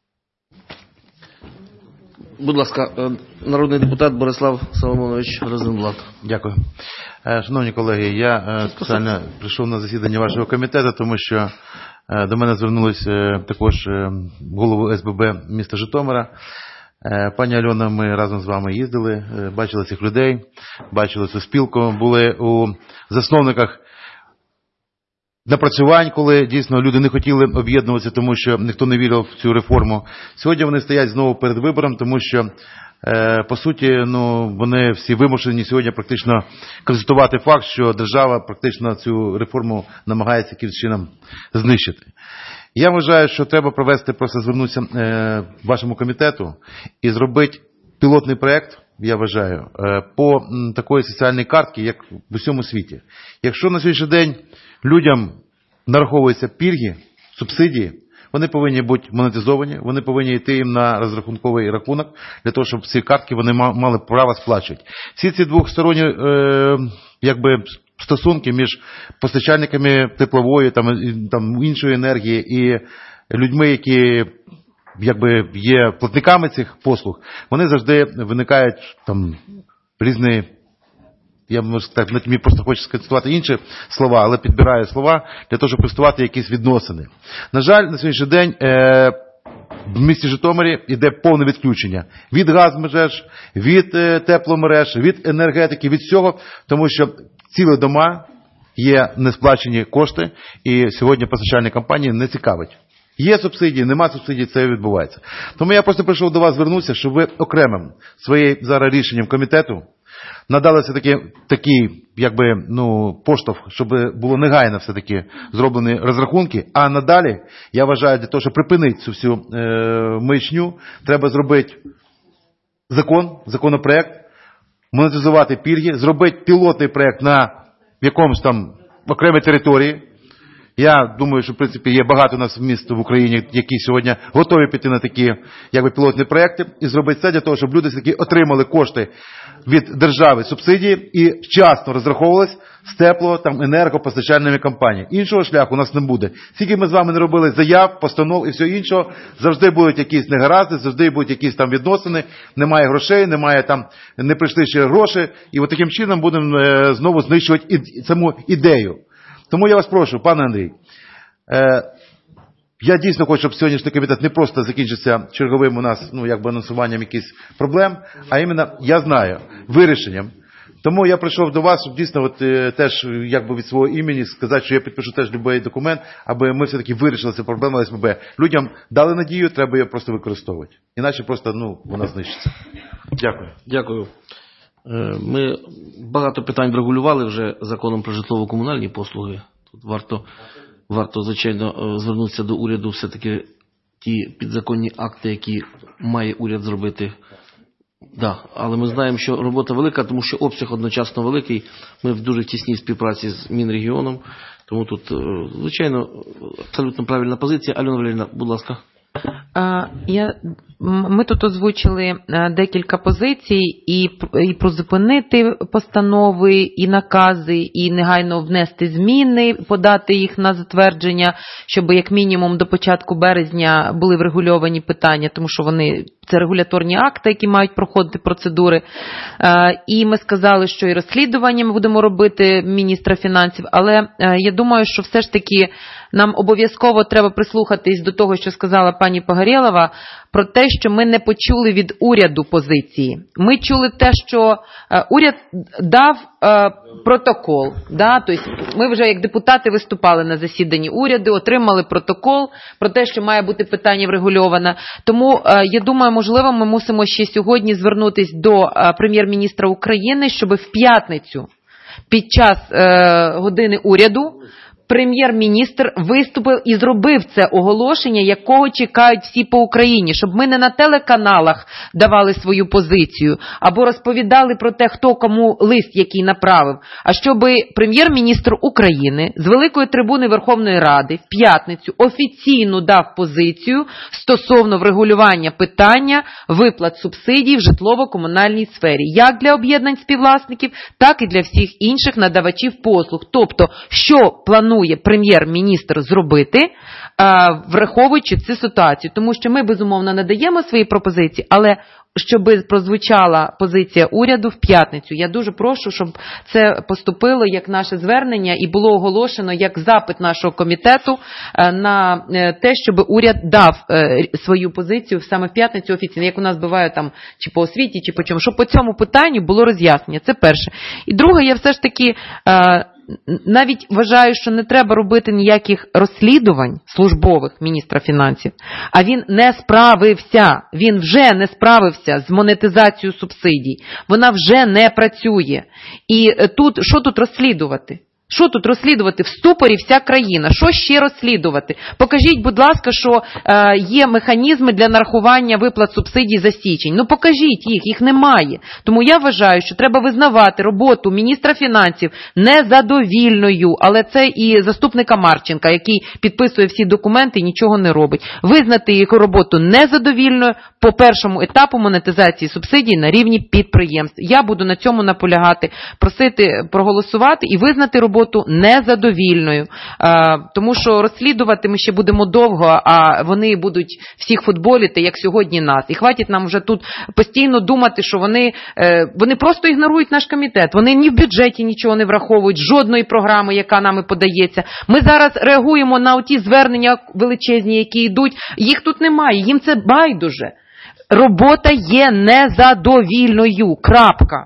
Будь ласка, народний депутат Борислав Соломонович Розенблат. Дякую. Шановні колеги, я спеціально прийшов на засідання вашого комітету, тому що до мене звернулися також голову С Б Б міста Житомира. Пані Альона, ми разом з вами їздили, бачили цих людей, бачили цю спілку, були у засновниках напрацювань, коли дійсно люди не хотіли об'єднуватися, тому що ніхто не вірив в цю реформу. Сьогодні вони стоять знову перед вибором, тому що, по суті, ну, вони всі вимушені сьогодні практично констатувати факт, що держава практично цю реформу намагається якимось чином знищити. Я вважаю, що треба провести, просто звернутися е, вашому комітету і зробити пілотний проєкт, я вважаю, е, по м, такої соціальній картці, як в усьому світі. Якщо на сьогоднішній день людям нараховуються пільги, субсидії, вони повинні бути монетизовані, вони повинні йти їм на розрахунковий рахунок, для того, щоб ці картки вони мали право сплачувати. Всі ці двосторонні е, якби, стосунки між постачальниками теплової, там, там, іншої енергії і людьми, які якби, є платниками цих послуг, вони завжди виникають там, різні, я можу сказати, мені просто хочу сконцентрувати інші слова, але підбираю слова для того, щоб представити якісь відносини. На жаль, на сьогоднішній день е, в місті Житомирі йде повне відключення від газмереж, від е, тепломереж, від енергетики, від всього, тому що цілі дома є несплачені кошти, і сьогодні постачальні компанії не цікавить. Є субсидії, нема субсидій, це відбувається. Тому я просто прийшов до вас звернутися, щоб ви окремим своїм зараз рішенням комітету надали все-таки такий, якби, ну, поштовх, щоб було негайно все-таки зроблені розрахунки, а надалі, я вважаю, для того, щоб припинити цю всю е, маячню, треба зробити закон, законопроект, монетизувати пільги, зробити пілотний проєкт на якомусь там окремій території. Я думаю, що, в принципі, є багато у нас міст в Україні, які сьогодні готові піти на такі, якби, пілотні проєкти, і зробити це для того, щоб люди все-таки отримали кошти від держави, субсидії, і вчасно розраховувались з тепло, там, енергопостачальними компаніями. Іншого шляху у нас не буде. Скільки ми з вами не робили заяв, постанов і все іншого, завжди будуть якісь негаразди, завжди будуть якісь там відносини, немає грошей, немає там, не прийшли ще гроші, і от таким чином будемо е, знову знищувати і, саму ідею. Тому я вас прошу, пане Андрій, е, я дійсно хочу, щоб сьогоднішній комітет не просто закінчився черговим у нас, ну, якби анонсуванням якихось проблем, а іменно, я знаю, вирішенням. Тому я прийшов до вас, щоб дійсно от, е, теж, якби від свого імені сказати, що я підпишу теж будь-який документ, аби ми все-таки вирішили цю проблему СББ. Людям дали надію, треба її просто використовувати. Іначе просто, ну, вона знищиться. Дякую. Дякую. Ми багато питань врегулювали вже законом про житлово-комунальні послуги. Тут варто, варто, звичайно, звернутися до уряду, все-таки ті підзаконні акти, які має уряд зробити. Да, але ми знаємо, що робота велика, тому що обсяг одночасно великий. Ми в дуже тісній співпраці з Мінрегіоном. Тому тут, звичайно, абсолютно правильна позиція. Альона Валеріївна, будь ласка. Я, ми тут озвучили декілька позицій, і, і призупинити постанови, і накази, і негайно внести зміни, подати їх на затвердження, щоб як мінімум до початку березня були врегульовані питання, тому що вони, це регуляторні акти, які мають проходити процедури. І ми сказали, що і розслідування ми будемо робити міністра фінансів, але я думаю, що все ж таки нам обов'язково треба прислухатись до того, що сказала пані Погорєлова, про те, що ми не почули від уряду позиції. Ми чули те, що е, уряд дав е, протокол. Да? Тобто ми вже як депутати виступали на засіданні уряду, отримали протокол про те, що має бути питання врегульоване. Тому, е, я думаю, можливо, ми мусимо ще сьогодні звернутися до е, прем'єр-міністра України, щоб в п'ятницю під час е, години уряду прем'єр-міністр виступив і зробив це оголошення, якого чекають всі по Україні, щоб ми не на телеканалах давали свою позицію або розповідали про те, хто кому лист який направив, а щоб прем'єр-міністр України з великої трибуни Верховної Ради в п'ятницю офіційно дав позицію стосовно врегулювання питання виплат субсидій в житлово-комунальній сфері, як для об'єднань співвласників, так і для всіх інших надавачів послуг. Тобто, що планує прем'єр-міністр зробити, враховуючи цю ситуацію. Тому що ми, безумовно, надаємо свої пропозиції, але щоб прозвучала позиція уряду в п'ятницю. Я дуже прошу, щоб це поступило як наше звернення і було оголошено як запит нашого комітету на те, щоб уряд дав свою позицію саме в п'ятницю офіційно, як у нас буває там чи по освіті, чи по чому. Щоб по цьому питанню було роз'яснення. Це перше. І друге, я все ж таки навіть вважаю, що не треба робити ніяких розслідувань службових міністра фінансів, а він не справився, він вже не справився з монетизацією субсидій, вона вже не працює. І тут, що тут розслідувати? Що тут розслідувати? В ступорі вся країна. Що ще розслідувати? Покажіть, будь ласка, що е, є механізми для нарахування виплат субсидій за січень. Ну покажіть їх, їх немає. Тому я вважаю, що треба визнавати роботу міністра фінансів незадовільною, але це і заступника Марченка, який підписує всі документи і нічого не робить. Визнати їх роботу незадовільною по першому етапу монетизації субсидій на рівні підприємств. Я буду на цьому наполягати, просити проголосувати і визнати роботу незадовільною, тому що розслідувати ми ще будемо довго, а вони будуть всіх футболіти, як сьогодні нас. І хватить нам вже тут постійно думати, що вони, вони просто ігнорують наш комітет. Вони ні в бюджеті нічого не враховують, жодної програми, яка нами подається. Ми зараз реагуємо на ті звернення величезні, які йдуть. Їх тут немає, їм це байдуже. Робота є незадовільною. Крапка.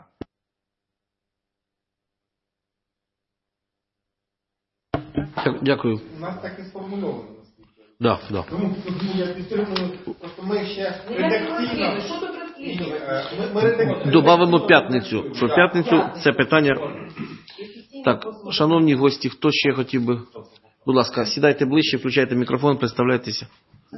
Дякую. У нас так і сформульовано. Да, да. Тому я підтримую, просто ми ще редакційно... Що тут розслідуєш? Добавимо п'ятницю. Що п'ятницю це питання... Так, шановні гості, хто ще хотів би... Будь ласка, сідайте ближче, включайте мікрофон, представляйтеся.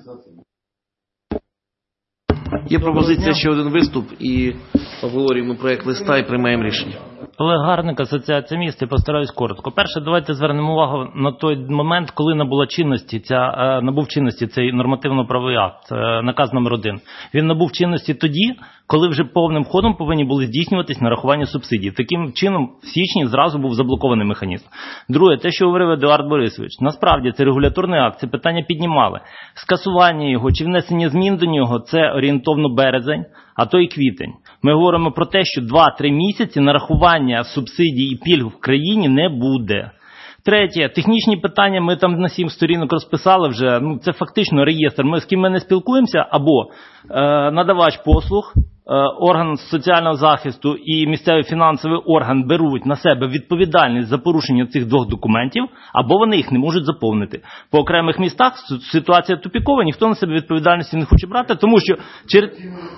Є пропозиція ще один виступ і обговорюємо проєкт листа і приймаємо рішення. Олег Гарник, Асоціація міст, і постараюсь коротко. Перше, давайте звернемо увагу на той момент, коли набула чинності ця, набув чинності цей нормативно-правовий акт, наказ номер один. Він набув чинності тоді, коли вже повним ходом повинні були здійснюватись нарахування субсидій. Таким чином, в січні зразу був заблокований механізм. Друге, те, що говорив Едуард Борисович, насправді це регуляторний акт, це питання піднімали. Скасування його чи внесення змін до нього – це орієнтовно березень, а то і квітень. Ми говоримо про те, що два-три місяці нарахування субсидій і пільг в країні не буде. Третє, технічні питання ми там на сім сторінок розписали вже, ну це фактично реєстр. Ми з ким ми не спілкуємося, або е, надавач послуг, е, орган соціального захисту і місцевий фінансовий орган беруть на себе відповідальність за порушення цих двох документів, або вони їх не можуть заповнити. По окремих містах ситуація тупікова, ніхто на себе відповідальності не хоче брати, тому що через...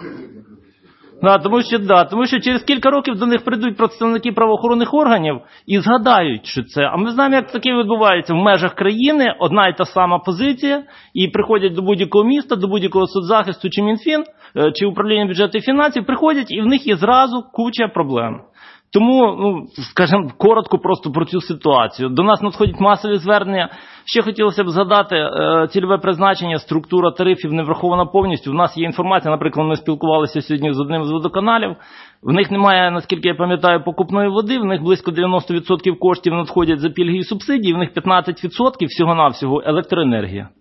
Да, тому що, да, тому що через кілька років до них прийдуть представники правоохоронних органів і згадають, що це. А ми знаємо, як таке відбувається. В межах країни одна і та сама позиція, і приходять до будь-якого міста, до будь-якого соцзахисту чи Мінфін, чи управління бюджету і фінансів, приходять, і в них є зразу куча проблем. Тому, ну, скажімо, коротко просто про цю ситуацію. До нас надходять масові звернення. Ще хотілося б згадати, е, цільове призначення, структура тарифів не врахована повністю. У нас є інформація, наприклад, ми спілкувалися сьогодні з одним з водоканалів. В них немає, наскільки я пам'ятаю, покупної води, в них близько дев'яносто відсотків коштів надходять за пільги і субсидії, в них п'ятнадцять відсотків всього-навсього електроенергія.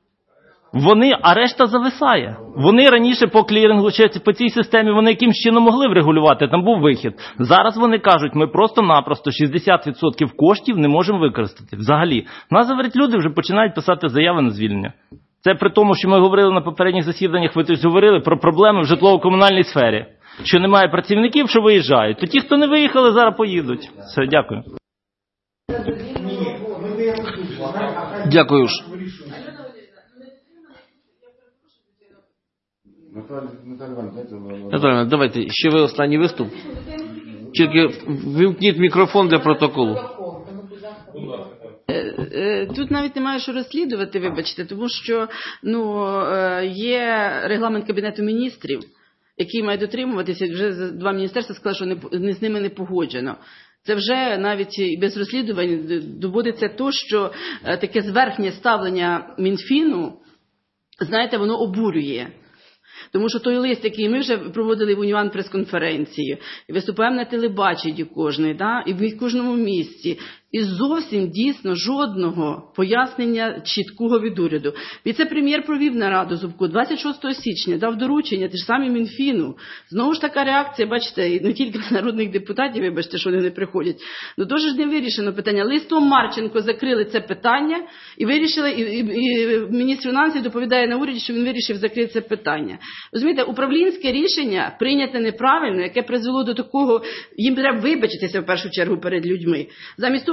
Вони, а решта зависає. Вони раніше по клірінгу, чи по цій системі, вони якимсь чином могли врегулювати, там був вихід. Зараз вони кажуть, ми просто-напросто шістдесят відсотків коштів не можемо використати. Взагалі. У нас, говорить, люди вже починають писати заяви на звільнення. Це при тому, що ми говорили на попередніх засіданнях, ви тут говорили про проблеми в житлово-комунальній сфері. Що немає працівників, що виїжджають. То ті, хто не виїхали, зараз поїдуть. Все, дякую. Дякую. Наталя, давайте, ще ви останній виступ. Тільки вимкніть мікрофон для протоколу. Тут навіть немає що розслідувати, вибачте, тому що ну, є регламент Кабінету міністрів, який має дотримуватися, вже два міністерства сказали, що не, з ними не погоджено. Це вже навіть без розслідувань доводиться то, що таке зверхнє ставлення Мінфіну, знаєте, воно обурює. Тому що той лист, який ми вже проводили в Уніан прес-конференції, і виступаємо на телебаченні кожний, да, і в кожному місці, і зовсім дійсно жодного пояснення чіткого від уряду. Віце-прем'єр провів нараду Зубко двадцять шостого січня, дав доручення, те ж саме Мінфіну. Знову ж така реакція, бачите, і не тільки народних депутатів, вибачте, що вони не приходять. Ну, дуже ж не вирішено питання. Листом Марченко закрили це питання, і вирішили, і, і, і міністр фінансів доповідає на уряді, що він вирішив закрити це питання. Розумієте, управлінське рішення прийняте неправильно, яке призвело до такого, їм треба вибачитися в першу чергу перед людьми. Замість того,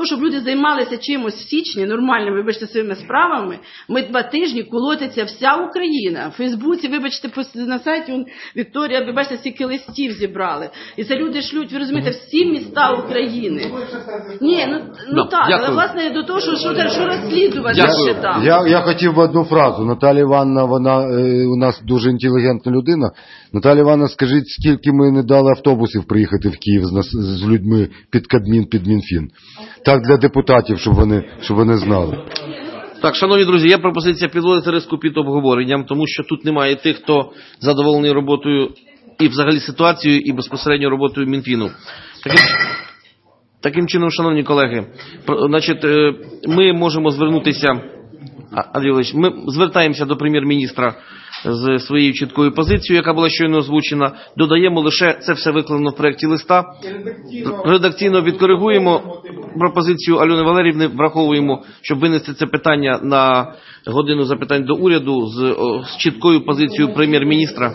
того, щоб люди займалися чимось в січні, нормальними, вибачте, своїми справами, ми два тижні колотиться вся Україна. В Фейсбуці, вибачте, на сайті он, Вікторія, ви бачите, стільки листів зібрали. І це люди шлють, ви розумієте, всі міста України. Ні, ну, ну Да, так, дякую. але власне до того, що, що, що розслідувати ще там. Я, я хотів би одну фразу. Наталія Івановна, вона е, у нас дуже інтелігентна людина. Наталія Івановна, скажіть, скільки ми не дали автобусів приїхати в Київ з, нас, з людьми під Кабмін, під Мінфін. Так для депутатів, щоб вони, щоб вони знали. Так, шановні друзі, є пропозиція підводити риску під обговоренням, тому що тут немає тих, хто задоволений роботою і взагалі ситуацією, і безпосередньо роботою Мінфіну. Таким, таким чином, шановні колеги, значить, ми можемо звернутися, Андрій Володимирович, ми звертаємося до прем'єр-міністра з своєю чіткою позицією, яка була щойно озвучена, додаємо лише, це все викладено в проєкті листа, редакційно відкоригуємо пропозицію Альони Валеріївни, враховуємо, щоб винести це питання на годину запитань до уряду з, о, з чіткою позицією прем'єр-міністра.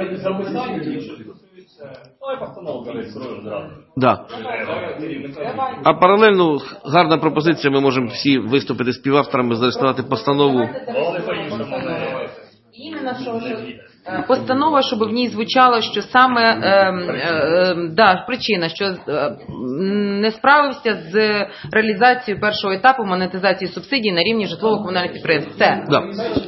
Да. А паралельно гарна пропозиція, ми можемо всі виступити співавторами, зареєструвати постанову. Іменно що, що постанова, щоб в ній звучало, що саме е, е, да, причина, що е, не справився з реалізацією першого етапу монетизації субсидій на рівні житлово-комунальних підприємств. Це. Да.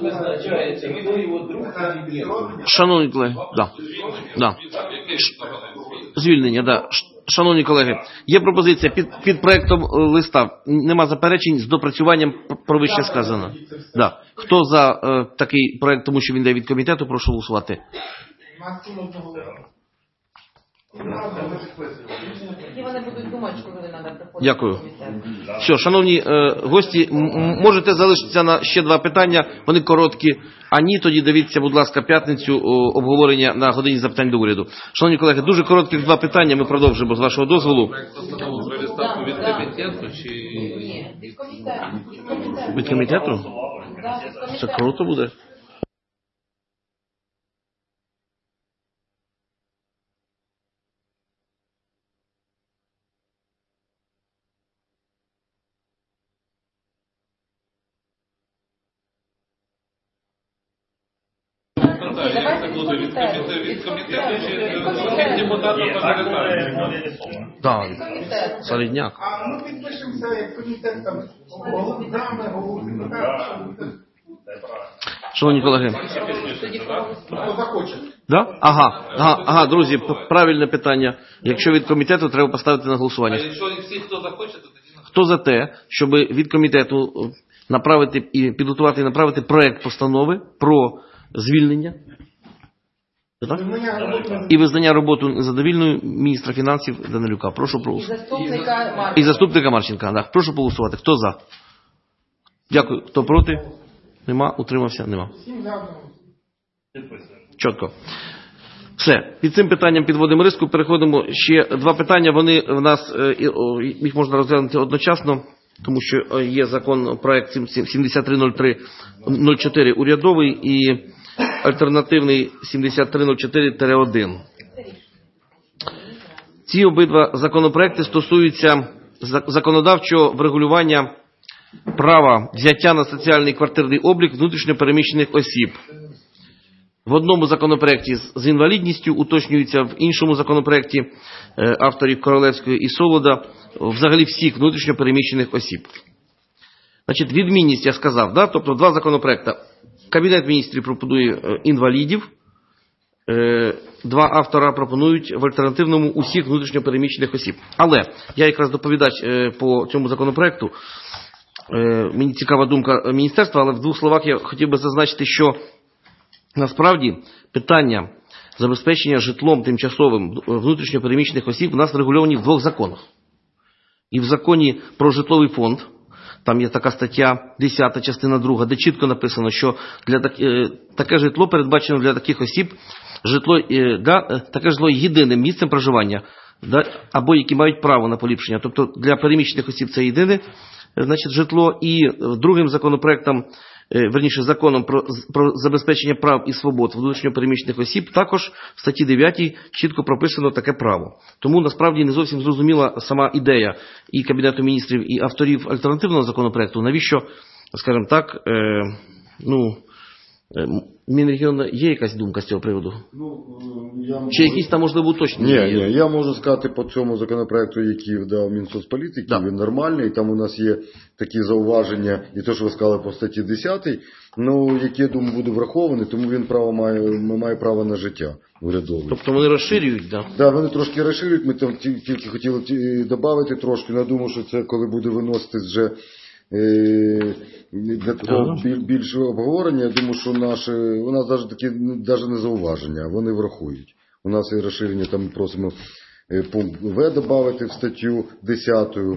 Шановні колеги, да. Да. Звільнення, да. Шановні колеги, є пропозиція під, під проектом листа. Нема заперечень з допрацюванням про вище сказано. Да. Хто за е, такий проект, тому що він йде від комітету, прошу голосувати. Дякую. Все, шановні е, гості, м- можете залишитися на ще два питання, вони короткі. А ні, тоді дивіться, будь ласка, п'ятницю о, обговорення на годині запитань до уряду. Шановні колеги, дуже короткі два питання, ми продовжимо з вашого дозволу. Від комітету? Це круто буде. Так, Солідняк. А ми підпишемося, як комітет там головами, головами. Шановні колеги. Хто захоче. Да? Ага, ага, ага, друзі, правильне питання. Якщо від комітету, треба поставити на голосування. Хто за те, щоб від комітету направити і підготувати і направити проект постанови про звільнення так? і визнання роботи незадовільною міністра фінансів Данилюка. Прошу проголосувати. І заступника Марченка. І заступника Марченка. Так. Прошу голосувати. Хто за? Дякую. Хто проти? Нема. Утримався? Нема. Чітко. Все. Під цим питанням підводимо риску. Переходимо ще два питання. Вони в нас, їх можна розглянути одночасно, тому що є закон, проект сімдесят три нуль три нуль чотири урядовий і альтернативний сімдесят три нуль чотири один. Ці обидва законопроекти стосуються законодавчого врегулювання права взяття на соціальний квартирний облік внутрішньо переміщених осіб. В одному законопроекті з інвалідністю уточнюється, в іншому законопроекті авторів Королевської і Солода взагалі всіх внутрішньо переміщених осіб. Значить, відмінність я сказав, да? Тобто два законопроекти. Кабінет міністрів пропонує інвалідів, два автора пропонують в альтернативному усіх внутрішньо переміщених осіб. Але я якраз доповідач по цьому законопроекту. Мені цікава думка міністерства, але в двох словах я хотів би зазначити, що насправді питання забезпечення житлом тимчасовим внутрішньо переміщених осіб у нас врегульовані в двох законах. І в законі про житловий фонд, там є така стаття десята, частина друга, де чітко написано, що для так, е, таке житло передбачено для таких осіб, житло, е, да, таке житло єдиним місцем проживання, да, або які мають право на поліпшення. Тобто для переміщених осіб це єдине, значить, житло. І другим законопроектом верніше, законом про, про забезпечення прав і свобод внутрішньопереміщених осіб, також в статті дев'ятій чітко прописано таке право. Тому, насправді, не зовсім зрозуміла сама ідея і Кабінету міністрів, і авторів альтернативного законопроекту, навіщо, скажімо так, е, ну, Мінрегіону є якась думка з цього приводу? Ну, я можу... Чи якісь там, можливо, уточнення? Ні, ні, я можу сказати по цьому законопроекту, який вдав Мінсоцполітики, да. Він нормальний, там у нас є такі зауваження, і те, що ви сказали по статті десятій, ну, які, я думаю, буде врахований, тому він право має, має право на життя урядове. Тобто вони розширюють, так? Да? Так, вони трошки розширюють, ми там тільки хотіли додати трошки, але я думаю, що це коли буде виноситись вже для такого більше обговорення, я думаю, що наші, у нас навіть такі навіть не зауваження, вони врахують. У нас є розширення, там просимо пункт В додати в статтю десяту,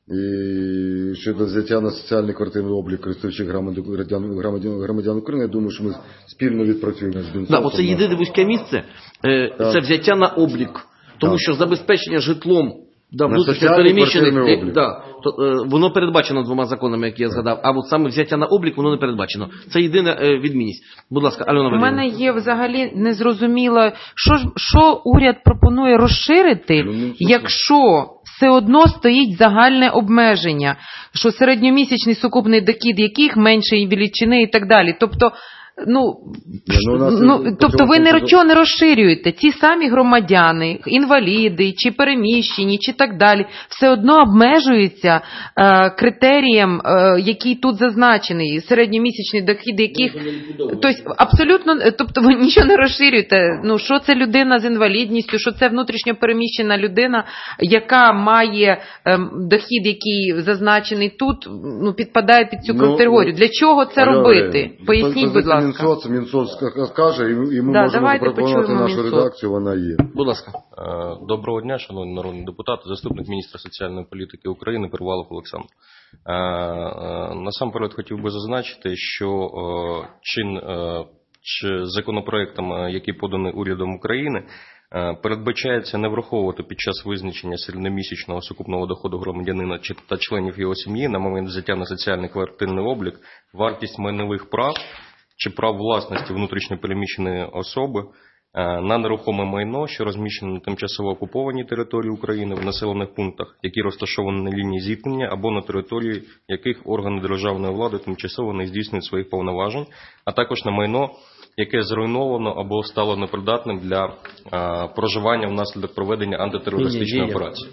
і щодо взяття на соціальний квартирний облік користувачів громадян, громадян, громадян України, я думаю, що ми спільно відпрацюємо з Мінсоцом. Так, оце єдине вузьке місце, е, це взяття на облік, тому так. що забезпечення житлом да, внутрішньо переміщених, да, то, е, воно передбачено двома законами, які я згадав, а от саме взяття на облік, воно не передбачено. Це єдина е, відмінність. Будь ласка, Альона Валерійовна. У мене є взагалі незрозуміло, що, що уряд пропонує розширити, ну, якщо все одно стоїть загальне обмеження, що середньомісячний сукупний дохід яких меншої величини і так далі. Тобто, Ну, ну, ну, тобто ви нічого не розширюєте. Ці самі громадяни, інваліди, чи переміщені, чи так далі, все одно обмежуються е, критерієм, е, який тут зазначений, середньомісячний дохід яких... Тобто, абсолютно, тобто ви нічого не розширюєте. Ну, що це людина з інвалідністю, що це внутрішньо переміщена людина, яка має е, дохід, який зазначений тут, ну, підпадає під цю категорію. Для чого це робити? Поясніть, будь ласка. Мінсоц, Мінсоц скаже, і ми да, можемо запропонувати нашу Мінсоц. Редакцію, вона є. Будь ласка. Доброго дня, шановні народні депутати, заступник міністра соціальної політики України Перевалов Олександр. Насамперед хотів би зазначити, що чин, чи законопроектом, який поданий урядом України, передбачається не враховувати під час визначення середньомісячного сукупного доходу громадянина та членів його сім'ї на момент взяття на соціальний квартирний облік вартість майнових прав чи прав власності внутрішньо переміщеної особи на нерухоме майно, що розміщено на тимчасово окупованій території України в населених пунктах, які розташовані на лінії зіткнення або на території яких органи державної влади тимчасово не здійснюють своїх повноважень, а також на майно, яке зруйновано або стало непридатним для а, проживання внаслідок проведення антитерористичної операції.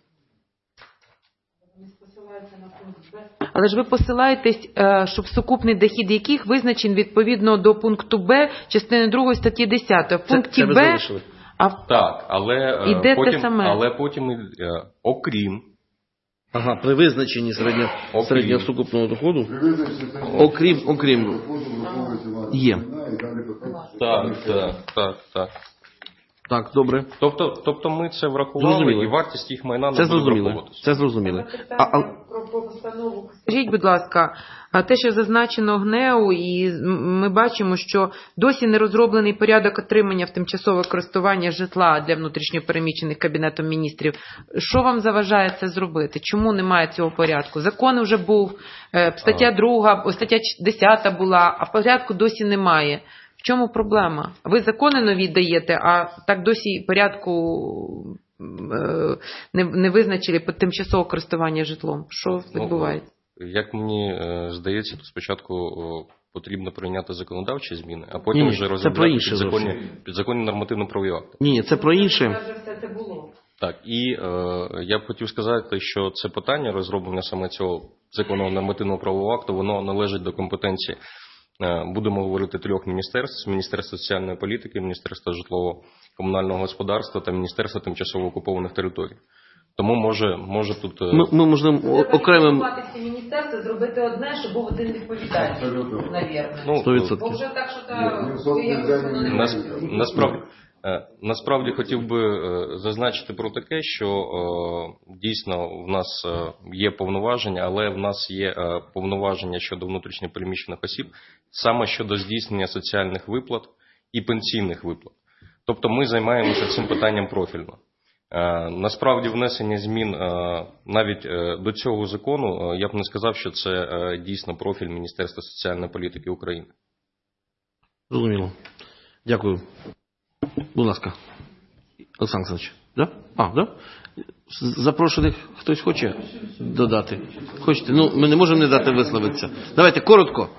Але ж ви посилаєтесь, щоб сукупний дохід яких визначений відповідно до пункту Б частини другої статті десятої. В пункті це, це Б... А... Так, але іде потім, те саме. але потім, окрім... Ага, при визначенні середнього, середнього сукупного доходу, окрім, окрім, є. Так, так, так, так. Так, добре. Тобто, тобто ми це врахували, зрозуміло. І вартість їх майна не буде враховуватися. Це зрозуміло. А, а... Скажіть, будь ласка, те, що зазначено ГНЕУ, і ми бачимо, що досі не розроблений порядок отримання в тимчасове користування житла для внутрішньопереміщених Кабінетом міністрів. Що вам заважає це зробити? Чому немає цього порядку? Закон вже був, стаття друга, стаття десята була, а порядку досі немає. В чому проблема? Ви закони нові даєте, а так досі порядку не, не визначили під тимчасове користування житлом. Що відбувається? Ну, як мені здається, то спочатку потрібно прийняти законодавчі зміни, а потім ні, вже розробляти підзаконні, підзаконні нормативно-правові акти. Ні, це про інше. Це було. Так, і е, я б хотів сказати, що це питання розроблення саме цього законного нормативно-правового акту, воно належить до компетенції, е, будемо говорити, трьох міністерств: Міністерства соціальної політики, Міністерства житлово-комунального господарства та Міністерства тимчасово окупованих територій. Тому може, може тут... Ми, ми можемо окремим... Всі міністерства зробити одне, щоб був один відповідальний, навірно. Ну, сто відсотків. Бо вже так, що та... Нас, насправді, насправді хотів би зазначити про таке, що дійсно в нас є повноваження, але в нас є повноваження щодо внутрішньо переміщених осіб, саме щодо здійснення соціальних виплат і пенсійних виплат. Тобто ми займаємося цим питанням профільно. Насправді внесення змін навіть до цього закону, я б не сказав, що це дійсно профіль Міністерства соціальної політики України. Зрозуміло. Дякую. Будь ласка. Олександр Олександрович. Да? А, да? Запрошених хтось хоче додати? Хочете? Ну, ми не можемо не дати висловитися. Давайте, коротко.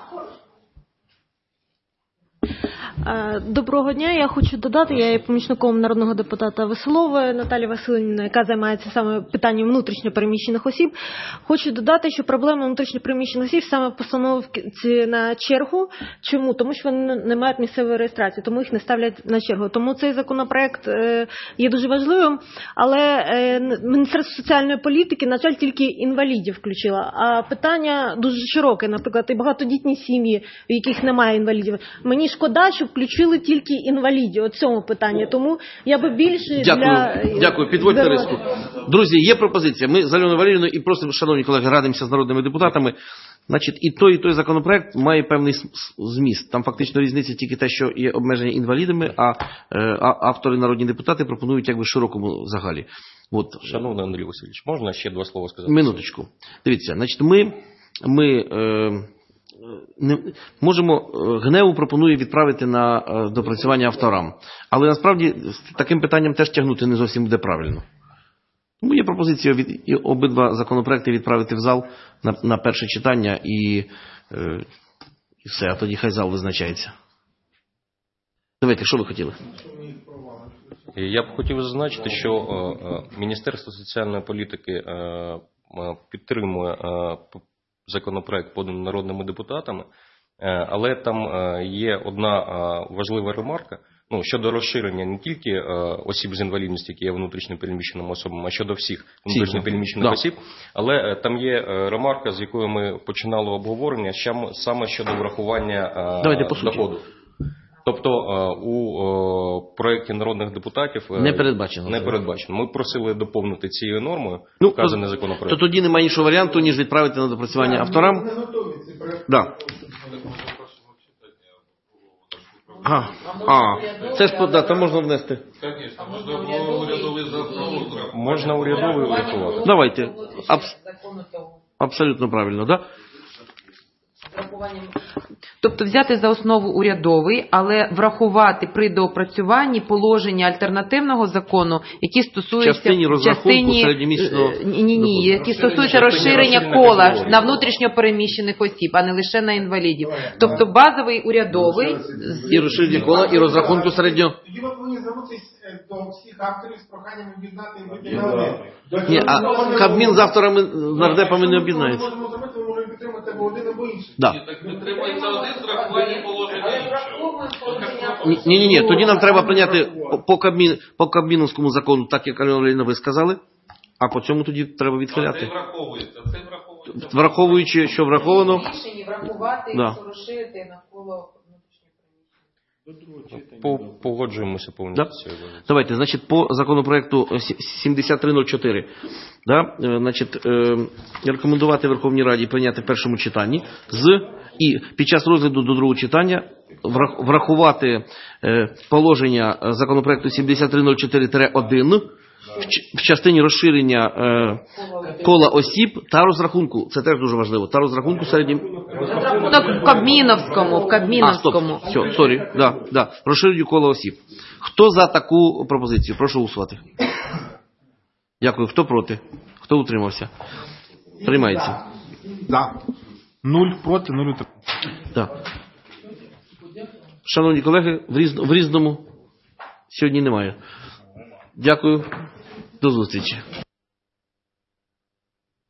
Доброго дня. Я хочу додати, я є помічником народного депутата Веселової Наталії Васильівни, яка займається саме питанням внутрішньопереміщених осіб. Хочу додати, що проблема внутрішньопереміщених осіб саме в постановці на чергу. Чому? Тому що вони не мають місцевої реєстрації, тому їх не ставлять на чергу. Тому цей законопроект є дуже важливим, але Міністерство соціальної політики, на жаль, тільки інвалідів включило. А питання дуже широке, наприклад, і багатодітні сім'ї, в яких немає інвалідів. Мені шкода, що включили тільки інвалідів у цьому питанні. Тому я би більше Дякую. для... Дякую. Підводьте риску. Друзі, є пропозиція. Ми з Альоною Валеріївною і просто, шановні колеги, радимося з народними депутатами. Значить, і той, і той законопроект має певний зміст. Там фактично різниця тільки те, що є обмеження інвалідами, а, а автори, народні депутати, пропонують якби в широкому загалі. От. Шановний Андрій Васильович, можна ще два слова сказати? Минуточку. Дивіться, значить, ми... ми е, Не, можемо, ГНЕУ пропонує відправити на допрацювання авторам. Але насправді таким питанням теж тягнути не зовсім буде правильно. Тому є пропозиція від, і обидва законопроекти відправити в зал на, на перше читання і, е, і все, а тоді хай зал визначається. Давайте, що ви хотіли? Я б хотів зазначити, що е, Міністерство соціальної політики е, підтримує е, законопроект, поданий народними депутатами, але там є одна важлива ремарка, ну, щодо розширення не тільки осіб з інвалідністю, які є внутрішньо переміщеними особами, а щодо всіх внутрішньо переміщених да. осіб, але там є ремарка, з якою ми починали обговорення, саме щодо врахування доходу. Тобто у проєкті народних депутатів не передбачено. Не передбачено. Ми просили доповнити цією нормою ну, вказаний законопроект. То тоді немає іншого варіанту, ніж відправити на допрацювання авторам. Да. А, а, це ж да, то можна внести. Можна урядовий врахувати. Давайте. Абс... Абсолютно правильно, так? Да? Тобто взяти за основу урядовий, але врахувати при доопрацюванні положення альтернативного закону, які стосуються частині розрахунку середньомісячного ні, ні, ні, які стосуються розширення кола на внутрішньо переміщених осіб, а не лише на інвалідів. Тобто базовий урядовий і розширення кола і розрахунку середнього. Тоді ви повинні звернутися до всіх авторів з проханням об'єднати і вийти на один. Ні, а Кабмін з авторами нардепами не об'єднається. Ми можемо зробити, ми можемо підтримати або один, або інший. Да. Підтримується один з врахуванням положення іншого. Ні, ні, ні, тоді нам треба прийняти по, Кабмін, по Кабміновському закону, так як Альона Валеріївна ви сказали, а по цьому тоді треба відхиляти. Це враховується, це враховується. Враховуючи, що враховано. Рішення врахувати, да. розширити навколо Погоджуємося повністю. Да? Давайте, значить, по законопроекту сімдесят три нуль чотири, да, значить, рекомендувати Верховній Раді прийняти в першому читанні з і під час розгляду до другого читання врахувати положення законопроекту сімдесят три нуль чотири один в частині розширення е, кола осіб та розрахунку. Це теж дуже важливо. Та розрахунку середнім... Розрахунок в Кабміновському. В Кабміновському. А, стоп. Все, сорі. Да, да. Розширення кола осіб. Хто за таку пропозицію? Прошу голосувати. Дякую. Хто проти? Хто утримався? Приймається. Да. Нуль проти, нуль утримався. Да. Шановні колеги, в, різ... в різному сьогодні немає. Дякую. До зустрічі.